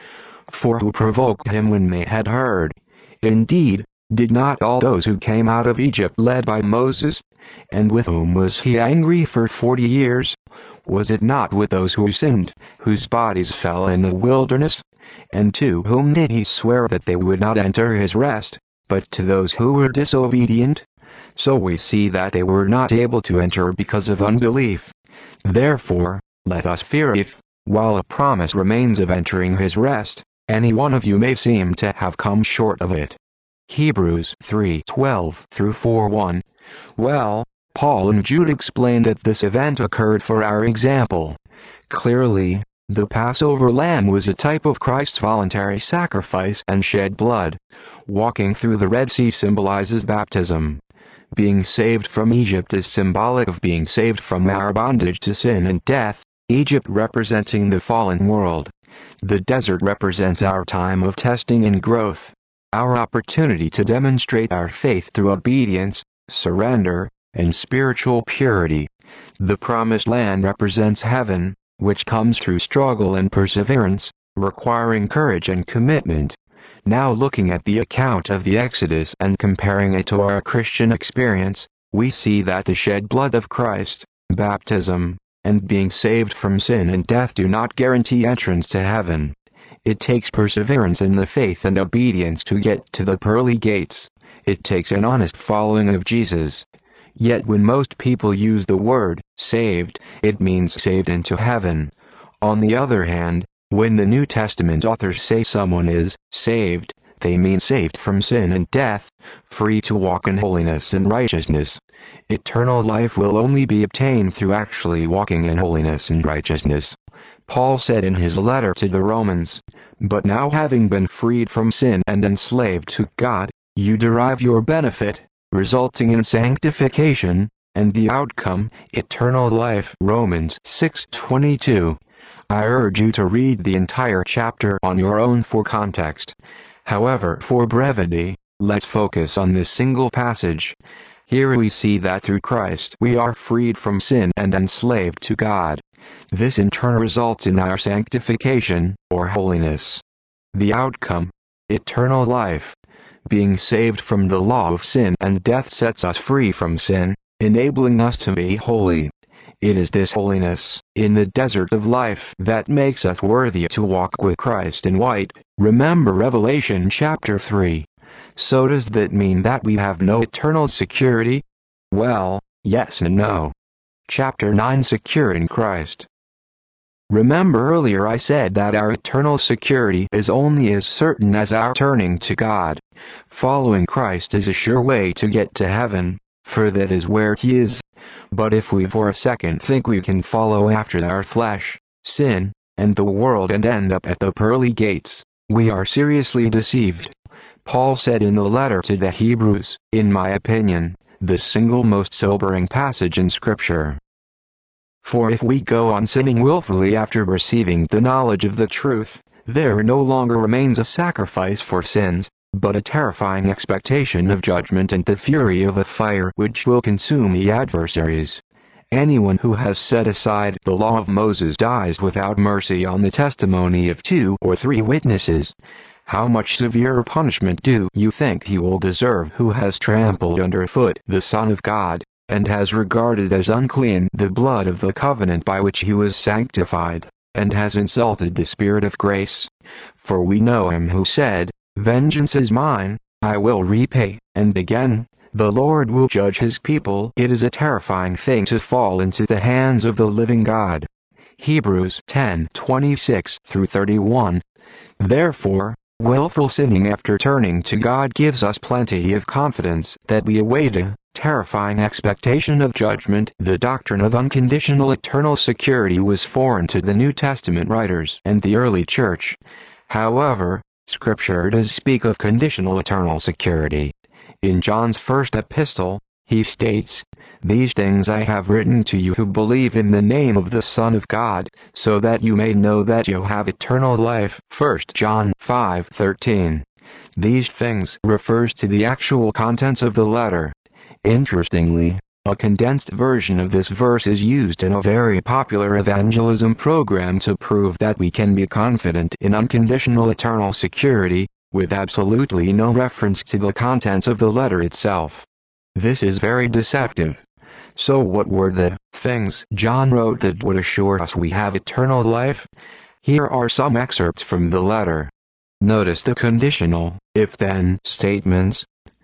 For who provoked him when they had heard? Indeed, did not all those who came out of Egypt led by Moses? And with whom was he angry for forty years? Was it not with those who sinned, whose bodies fell in the wilderness? And to whom did he swear that they would not enter his rest, but to those who were disobedient? So we see that they were not able to enter because of unbelief. Therefore, let us fear if, while a promise remains of entering his rest, any one of you may seem to have come short of it. Hebrews three twelve through four one. Well, Paul and Jude explain that this event occurred for our example. Clearly, the Passover lamb was a type of Christ's voluntary sacrifice and shed blood. Walking through the Red Sea symbolizes baptism. Being saved from Egypt is symbolic of being saved from our bondage to sin and death, Egypt representing the fallen world. The desert represents our time of testing and growth, our opportunity to demonstrate our faith through obedience, surrender, and spiritual purity. The Promised Land represents heaven, which comes through struggle and perseverance, requiring courage and commitment. Now looking at the account of the Exodus and comparing it to our Christian experience, we see that the shed blood of Christ, baptism, and being saved from sin and death do not guarantee entrance to heaven. It takes perseverance in the faith and obedience to get to the pearly gates. It takes an honest following of Jesus. Yet when most people use the word saved, it means saved into heaven. On the other hand, when the New Testament authors say someone is saved, they mean saved from sin and death, free to walk in holiness and righteousness. Eternal life will only be obtained through actually walking in holiness and righteousness. Paul said in his letter to the Romans, "But now having been freed from sin and enslaved to God, you derive your benefit, resulting in sanctification, and the outcome, eternal life." Romans six twenty-two. I urge you to read the entire chapter on your own for context. However, for brevity, let's focus on this single passage. Here we see that through Christ we are freed from sin and enslaved to God. This in turn results in our sanctification, or holiness. The outcome, eternal life. Being saved from the law of sin and death sets us free from sin, enabling us to be holy. It is this holiness, in the desert of life, that makes us worthy to walk with Christ in white. Remember Revelation chapter three. So does that mean that we have no eternal security? Well, yes and no. Chapter nine Secure in Christ. Remember earlier I said that our eternal security is only as certain as our turning to God. Following Christ is a sure way to get to heaven, for that is where He is. But if we for a second think we can follow after our flesh, sin, and the world and end up at the pearly gates, we are seriously deceived. Paul said in the letter to the Hebrews, in my opinion, the single most sobering passage in Scripture. For if we go on sinning willfully after receiving the knowledge of the truth, there no longer remains a sacrifice for sins, but a terrifying expectation of judgment and the fury of a fire which will consume the adversaries. Anyone who has set aside the law of Moses dies without mercy on the testimony of two or three witnesses. How much severer punishment do you think he will deserve who has trampled underfoot the Son of God, and has regarded as unclean the blood of the covenant by which he was sanctified, and has insulted the Spirit of grace? For we know him who said, "Vengeance is mine, I will repay," and again, "The Lord will judge his people." It is a terrifying thing to fall into the hands of the living God. Hebrews ten twenty-six through thirty-one. Therefore, willful sinning after turning to God gives us plenty of confidence that we await a terrifying expectation of judgment. The doctrine of unconditional eternal security was foreign to the New Testament writers and the early church. However, Scripture does speak of conditional eternal security. In John's first epistle, he states, "These things I have written to you who believe in the name of the Son of God, so that you may know that you have eternal life." First John five thirteen. These things refers to the actual contents of the letter. Interestingly, a condensed version of this verse is used in a very popular evangelism program to prove that we can be confident in unconditional eternal security, with absolutely no reference to the contents of the letter itself. This is very deceptive. So what were the things John wrote that would assure us we have eternal life? Here are some excerpts from the letter. Notice the conditional, if-then statements.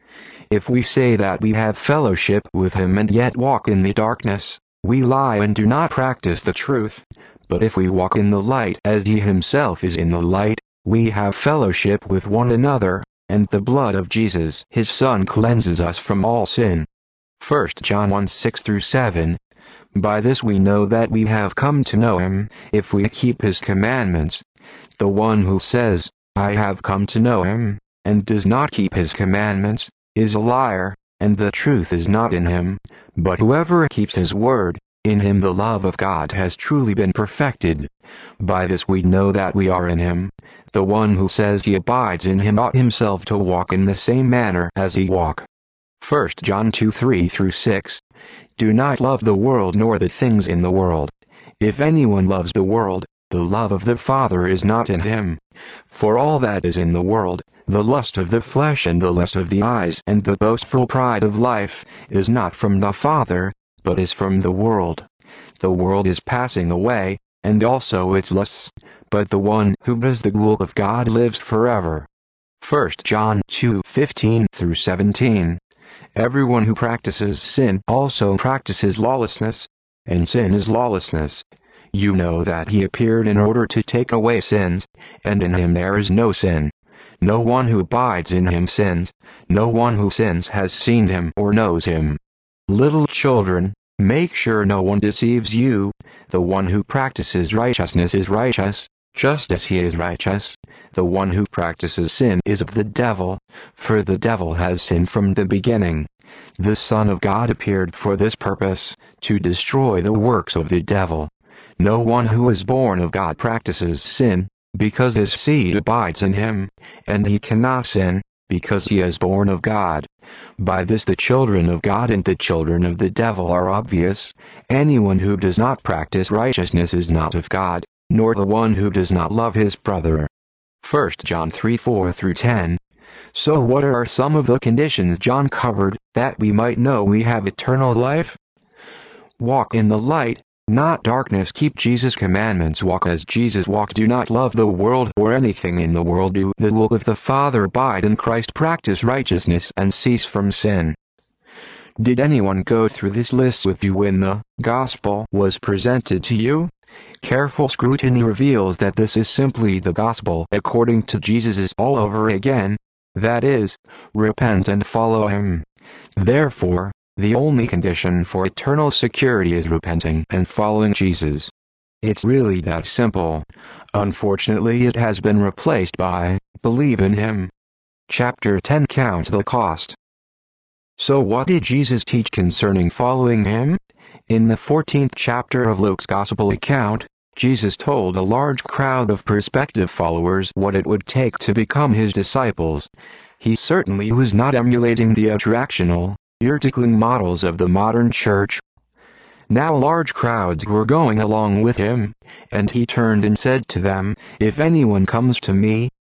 If we say that we have fellowship with him and yet walk in the darkness, we lie and do not practice the truth. But if we walk in the light as he himself is in the light, we have fellowship with one another, and the blood of Jesus his Son cleanses us from all sin. First John one six through seven. By this we know that we have come to know him, if we keep his commandments. The one who says, "I have come to know him," and does not keep his commandments, is a liar, and the truth is not in him. But whoever keeps his word, in him the love of God has truly been perfected. By this we know that we are in him. The one who says he abides in him ought himself to walk in the same manner as he walked. First John two three through six. Do not love the world nor the things in the world. If anyone loves the world, the love of the Father is not in him. For all that is in the world, the lust of the flesh and the lust of the eyes and the boastful pride of life, is not from the Father, but is from the world. The world is passing away, and also its lusts, but the one who does the will of God lives forever. First John two fifteen through seventeen. Everyone who practices sin also practices lawlessness, and sin is lawlessness. You know that he appeared in order to take away sins, and in him there is no sin. No one who abides in him sins, no one who sins has seen him or knows him. Little children, make sure no one deceives you. The one who practices righteousness is righteous, just as he is righteous. The one who practices sin is of the devil, for the devil has sinned from the beginning. The Son of God appeared for this purpose, to destroy the works of the devil. No one who is born of God practices sin, because his seed abides in him, and he cannot sin, because he is born of God. By this the children of God and the children of the devil are obvious. Anyone who does not practice righteousness is not of God, nor the one who does not love his brother. First John three four through ten. So what are some of the conditions John covered, that we might know we have eternal life? Walk in the light, not darkness. Keep Jesus' commandments. Walk as Jesus walked. Do not love the world or anything in the world. Do the will of the Father. Abide in Christ. Practice righteousness and cease from sin. Did anyone go through this list with you when the gospel was presented to you? Careful scrutiny reveals that this is simply the gospel according to Jesus all over again. That is, repent and follow him. Therefore, the only condition for eternal security is repenting and following Jesus. It's really that simple. Unfortunately, it has been replaced by, believe in him. Chapter ten. Count the cost. So what did Jesus teach concerning following him? In the fourteenth chapter of Luke's Gospel account, Jesus told a large crowd of prospective followers what it would take to become his disciples. He certainly was not emulating the attractional, ear-tickling models of the modern church. Now large crowds were going along with him, and he turned and said to them, "If anyone comes to me,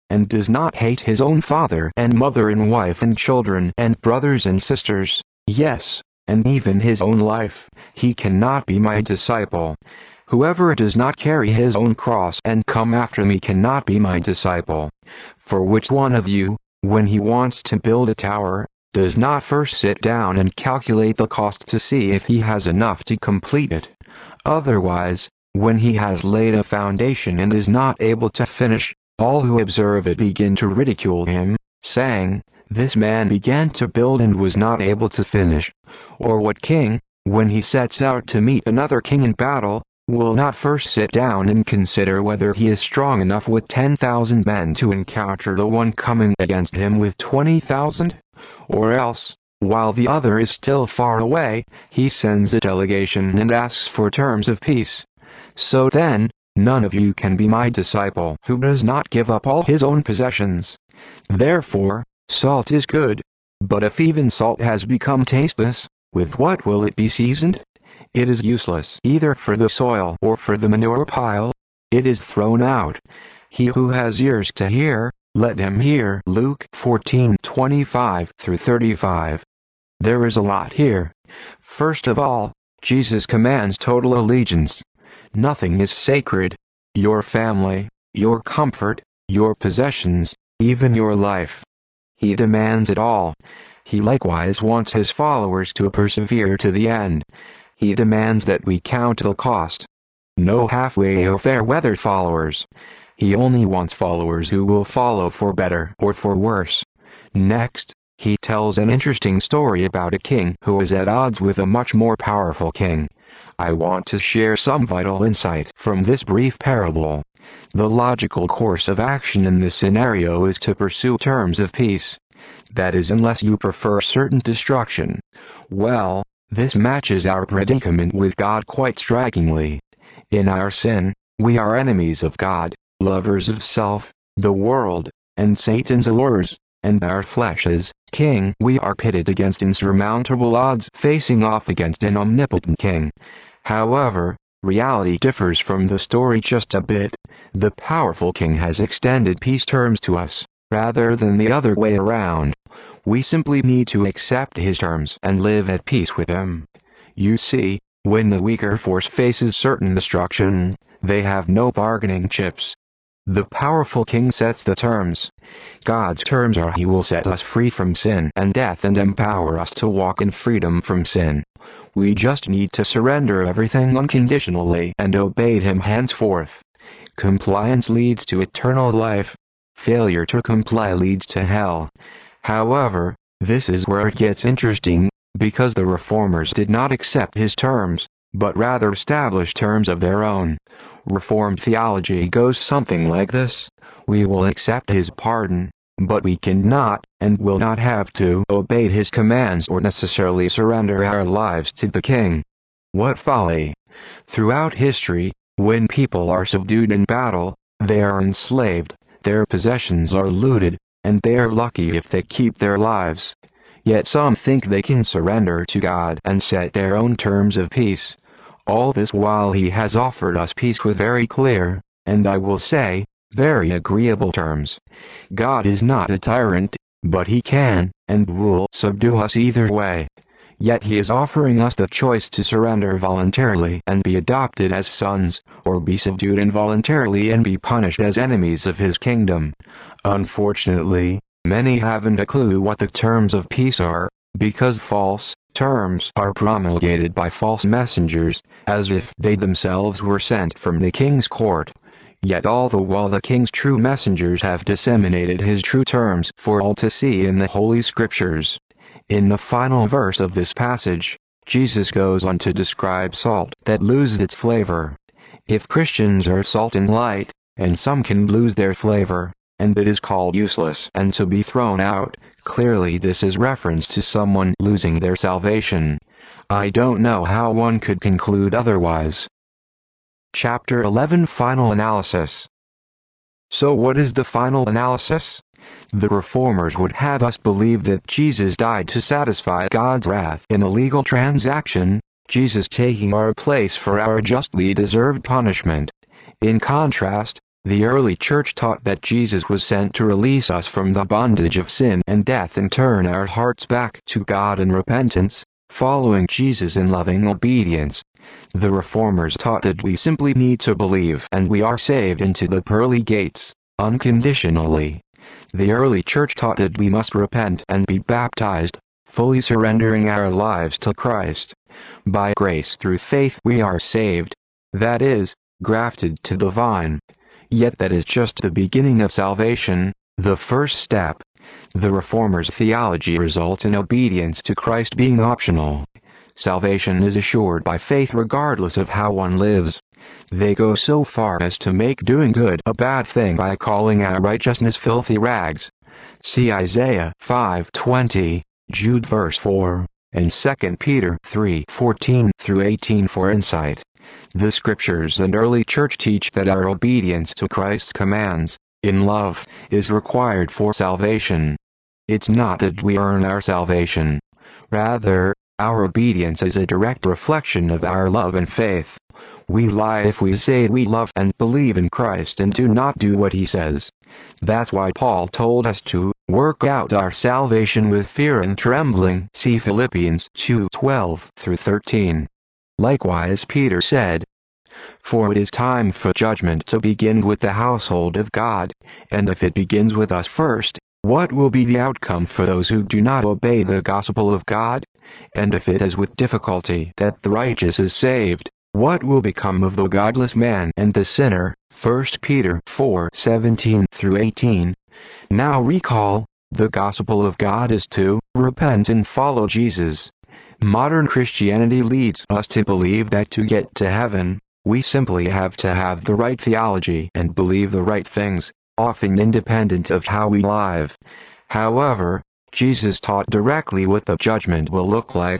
and does not hate his own father and mother and wife and children and brothers and sisters, yes, and even his own life, he cannot be my disciple. Whoever does not carry his own cross and come after me cannot be my disciple. For which one of you, when he wants to build a tower, does not first sit down and calculate the cost to see if he has enough to complete it? Otherwise, when he has laid a foundation and is not able to finish, all who observe it begin to ridicule him, saying, "This man began to build and was not able to finish." Or what king, when he sets out to meet another king in battle, will not first sit down and consider whether he is strong enough with ten thousand men to encounter the one coming against him with twenty thousand? Or else, while the other is still far away, he sends a delegation and asks for terms of peace. So then, none of you can be my disciple who does not give up all his own possessions. Therefore, salt is good. But if even salt has become tasteless, with what will it be seasoned? It is useless either for the soil or for the manure pile. It is thrown out. He who has ears to hear, let him hear. Luke fourteen twenty-five through thirty-five. There is a lot here. First of all, Jesus commands total allegiance. Nothing is sacred. Your family, your comfort, your possessions, even your life. He demands it all. He likewise wants his followers to persevere to the end. He demands that we count the cost. No halfway or fair weather followers. He only wants followers who will follow for better or for worse. Next, he tells an interesting story about a king who is at odds with a much more powerful king. I want to share some vital insight from this brief parable. The logical course of action in this scenario is to pursue terms of peace. That is, unless you prefer certain destruction. Well, this matches our predicament with God quite strikingly. In our sin, we are enemies of God, lovers of self, the world, and Satan's allures, and our flesh is king. We are pitted against insurmountable odds, facing off against an omnipotent king. However, reality differs from the story just a bit. The powerful king has extended peace terms to us, rather than the other way around. We simply need to accept his terms and live at peace with him. You see, when the weaker force faces certain destruction, they have no bargaining chips. The powerful king sets the terms. God's terms are he will set us free from sin and death and empower us to walk in freedom from sin. We just need to surrender everything unconditionally and obey him henceforth. Compliance leads to eternal life. Failure to comply leads to hell. However, this is where it gets interesting, because the reformers did not accept his terms, but rather established terms of their own. Reformed theology goes something like this: we will accept his pardon, but we cannot, and will not have to, obey his commands or necessarily surrender our lives to the king. What folly! Throughout history, when people are subdued in battle, they are enslaved, their possessions are looted, and they are lucky if they keep their lives. Yet some think they can surrender to God and set their own terms of peace. All this while he has offered us peace with very clear, and I will say, very agreeable terms. God is not a tyrant, but he can, and will, subdue us either way. Yet he is offering us the choice to surrender voluntarily and be adopted as sons, or be subdued involuntarily and be punished as enemies of his kingdom. Unfortunately, many haven't a clue what the terms of peace are, because false terms are promulgated by false messengers, as if they themselves were sent from the king's court. Yet all the while the king's true messengers have disseminated his true terms for all to see in the Holy Scriptures. In the final verse of this passage, Jesus goes on to describe salt that loses its flavor. If Christians are salt and light, and some can lose their flavor, and it is called useless and to be thrown out, clearly this is reference to someone losing their salvation. I don't know how one could conclude otherwise. Chapter eleven Final Analysis. So what is the final analysis? The reformers would have us believe that Jesus died to satisfy God's wrath in a legal transaction, Jesus taking our place for our justly deserved punishment. In contrast, The early church taught that Jesus was sent to release us from the bondage of sin and death and turn our hearts back to God in repentance, following Jesus in loving obedience. The Reformers taught that we simply need to believe and we are saved into the pearly gates, unconditionally. The early church taught that we must repent and be baptized, fully surrendering our lives to Christ. By grace through faith we are saved, that is, grafted to the vine. Yet that is just the beginning of salvation, the first step. The Reformers' theology results in obedience to Christ being optional. Salvation is assured by faith regardless of how one lives. They go so far as to make doing good a bad thing by calling our righteousness filthy rags. See Isaiah five twenty, Jude verse four, and Second Peter three fourteen through eighteen for insight. The Scriptures and early church teach that our obedience to Christ's commands, in love, is required for salvation. It's not that we earn our salvation. Rather, our obedience is a direct reflection of our love and faith. We lie if we say we love and believe in Christ and do not do what he says. That's why Paul told us to work out our salvation with fear and trembling. See Philippians two twelve through thirteen. Likewise Peter said, "For it is time for judgment to begin with the household of God, and if it begins with us first, what will be the outcome for those who do not obey the gospel of God? And if it is with difficulty that the righteous is saved, what will become of the godless man and the sinner?" First Peter four seventeen through eighteen. Now recall, the gospel of God is to repent and follow Jesus. Modern Christianity leads us to believe that to get to heaven, we simply have to have the right theology and believe the right things, often independent of how we live. However, Jesus taught directly what the judgment will look like.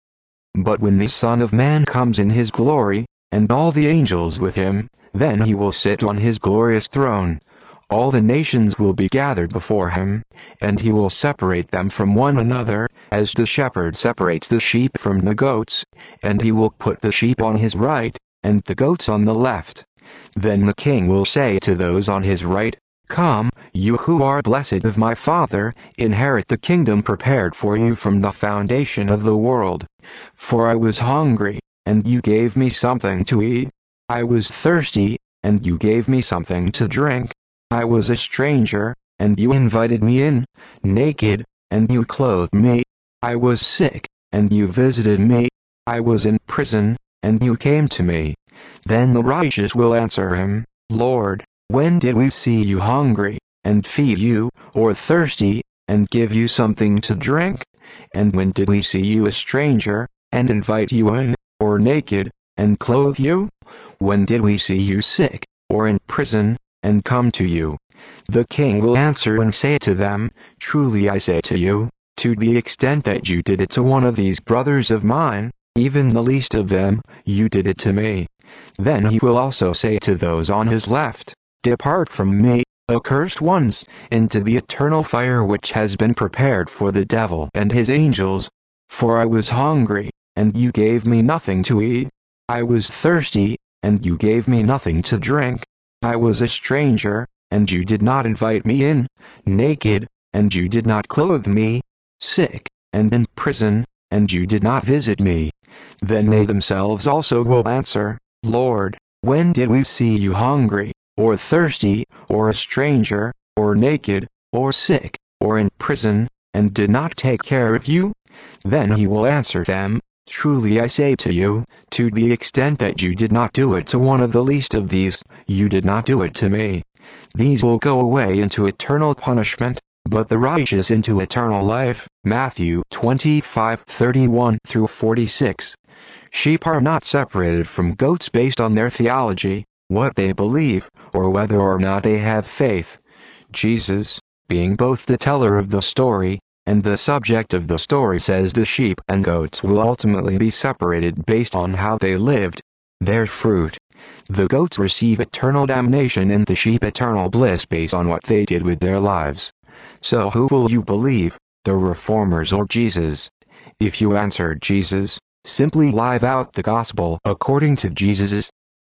But when the Son of Man comes in his glory, and all the angels with him, then he will sit on his glorious throne. All the nations will be gathered before him, and he will separate them from one another, as the shepherd separates the sheep from the goats, and he will put the sheep on his right, and the goats on the left. Then the king will say to those on his right, "Come, you who are blessed of my Father, inherit the kingdom prepared for you from the foundation of the world. For I was hungry, and you gave me something to eat. I was thirsty, and you gave me something to drink. I was a stranger, and you invited me in, naked, and you clothed me. I was sick, and you visited me. I was in prison, and you came to me." Then the righteous will answer him, "Lord, when did we see you hungry, and feed you, or thirsty, and give you something to drink? And when did we see you a stranger, and invite you in, or naked, and clothe you? When did we see you sick, or in prison, and come to you?" The king will answer and say to them, "Truly I say to you, to the extent that you did it to one of these brothers of mine, even the least of them, you did it to me." Then he will also say to those on his left, "Depart from me, accursed ones, into the eternal fire which has been prepared for the devil and his angels. For I was hungry, and you gave me nothing to eat. I was thirsty, and you gave me nothing to drink. I was a stranger, and you did not invite me in, naked, and you did not clothe me, sick, and in prison, and you did not visit me." Then they themselves also will answer, "Lord, when did we see you hungry, or thirsty, or a stranger, or naked, or sick, or in prison, and did not take care of you?" Then he will answer them, "Truly I say to you, to the extent that you did not do it to one of the least of these, you did not do it to me." These will go away into eternal punishment, but the righteous into eternal life. Matthew twenty-five thirty-one through forty-six. Sheep are not separated from goats based on their theology, what they believe, or whether or not they have faith. Jesus, being both the teller of the story and the subject of the story, says the sheep and goats will ultimately be separated based on how they lived, their fruit. The goats receive eternal damnation and the sheep eternal bliss based on what they did with their lives. So who will you believe, the Reformers or Jesus? If you answer Jesus, simply live out the gospel according to Jesus's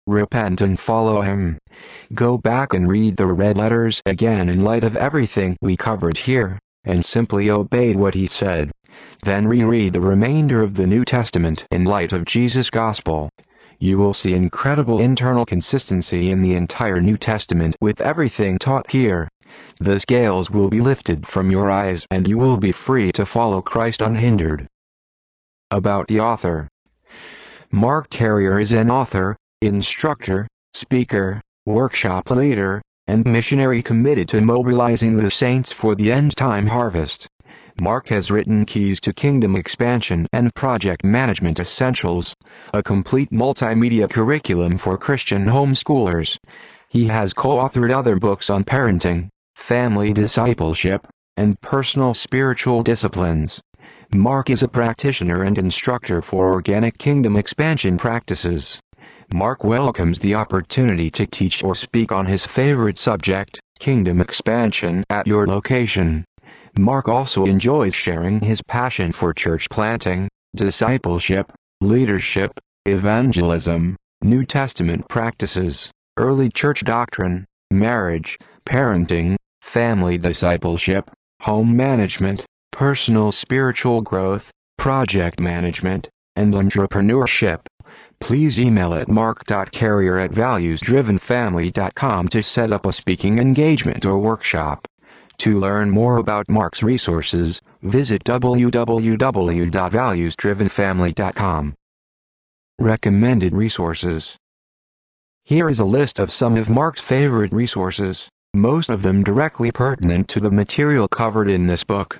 Repent and follow him. Go back and read the red letters again in light of everything we covered here, and simply obey what he said. Then reread the remainder of the New Testament in light of Jesus' gospel. You will see incredible internal consistency in the entire New Testament with everything taught here. The scales will be lifted from your eyes and you will be free to follow Christ unhindered. About the author. Mark Carrier is an author, instructor, speaker, workshop leader, and missionary committed to mobilizing the saints for the end-time harvest. Mark has written Keys to Kingdom Expansion and Project Management Essentials, a complete multimedia curriculum for Christian homeschoolers. He has co-authored other books on parenting, family discipleship, and personal spiritual disciplines. Mark is a practitioner and instructor for organic kingdom expansion practices. Mark welcomes the opportunity to teach or speak on his favorite subject, kingdom expansion, at your location. Mark also enjoys sharing his passion for church planting, discipleship, leadership, evangelism, New Testament practices, early church doctrine, marriage, parenting, family discipleship, home management, personal spiritual growth, project management, and entrepreneurship. Please email at mark dot carrier at values driven family dot com to set up a speaking engagement or workshop. To learn more about Mark's resources, visit w w w dot values driven family dot com. Recommended resources. Here is a list of some of Mark's favorite resources, most of them directly pertinent to the material covered in this book.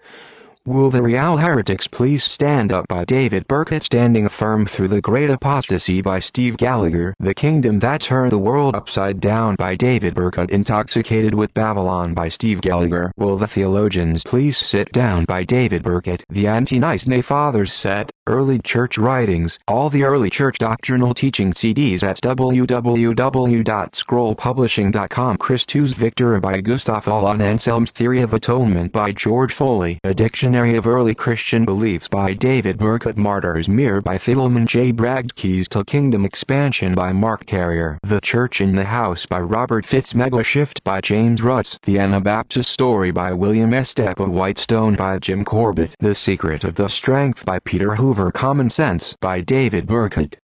Will the Real Heretics Please Stand Up by David Burkett. Standing Firm Through the Great Apostasy by Steve Gallagher. The Kingdom That Turned the World Upside Down by David Burkett. Intoxicated with Babylon by Steve Gallagher. Will the Theologians Please Sit Down by David Burkett. The Anti-Nicene Fathers Set, Early Church Writings. All the Early Church Doctrinal Teaching C Ds at w w w dot scroll publishing dot com. Christus Victor by Gustav Aulon. Anselm's Theory of Atonement by George Foley. A Dictionary of Early Christian Beliefs by David Burkett. Martyr's Mirror by Philemon J. Bragg. Keys to Kingdom Expansion by Mark Carrier. The Church in the House by Robert Fitz. Mega Shift by James Rutz. The Anabaptist Story by William S. Step of Whitestone by Jim Corbett. The Secret of the Strength by Peter Hoover. Common Sense by David Burkett.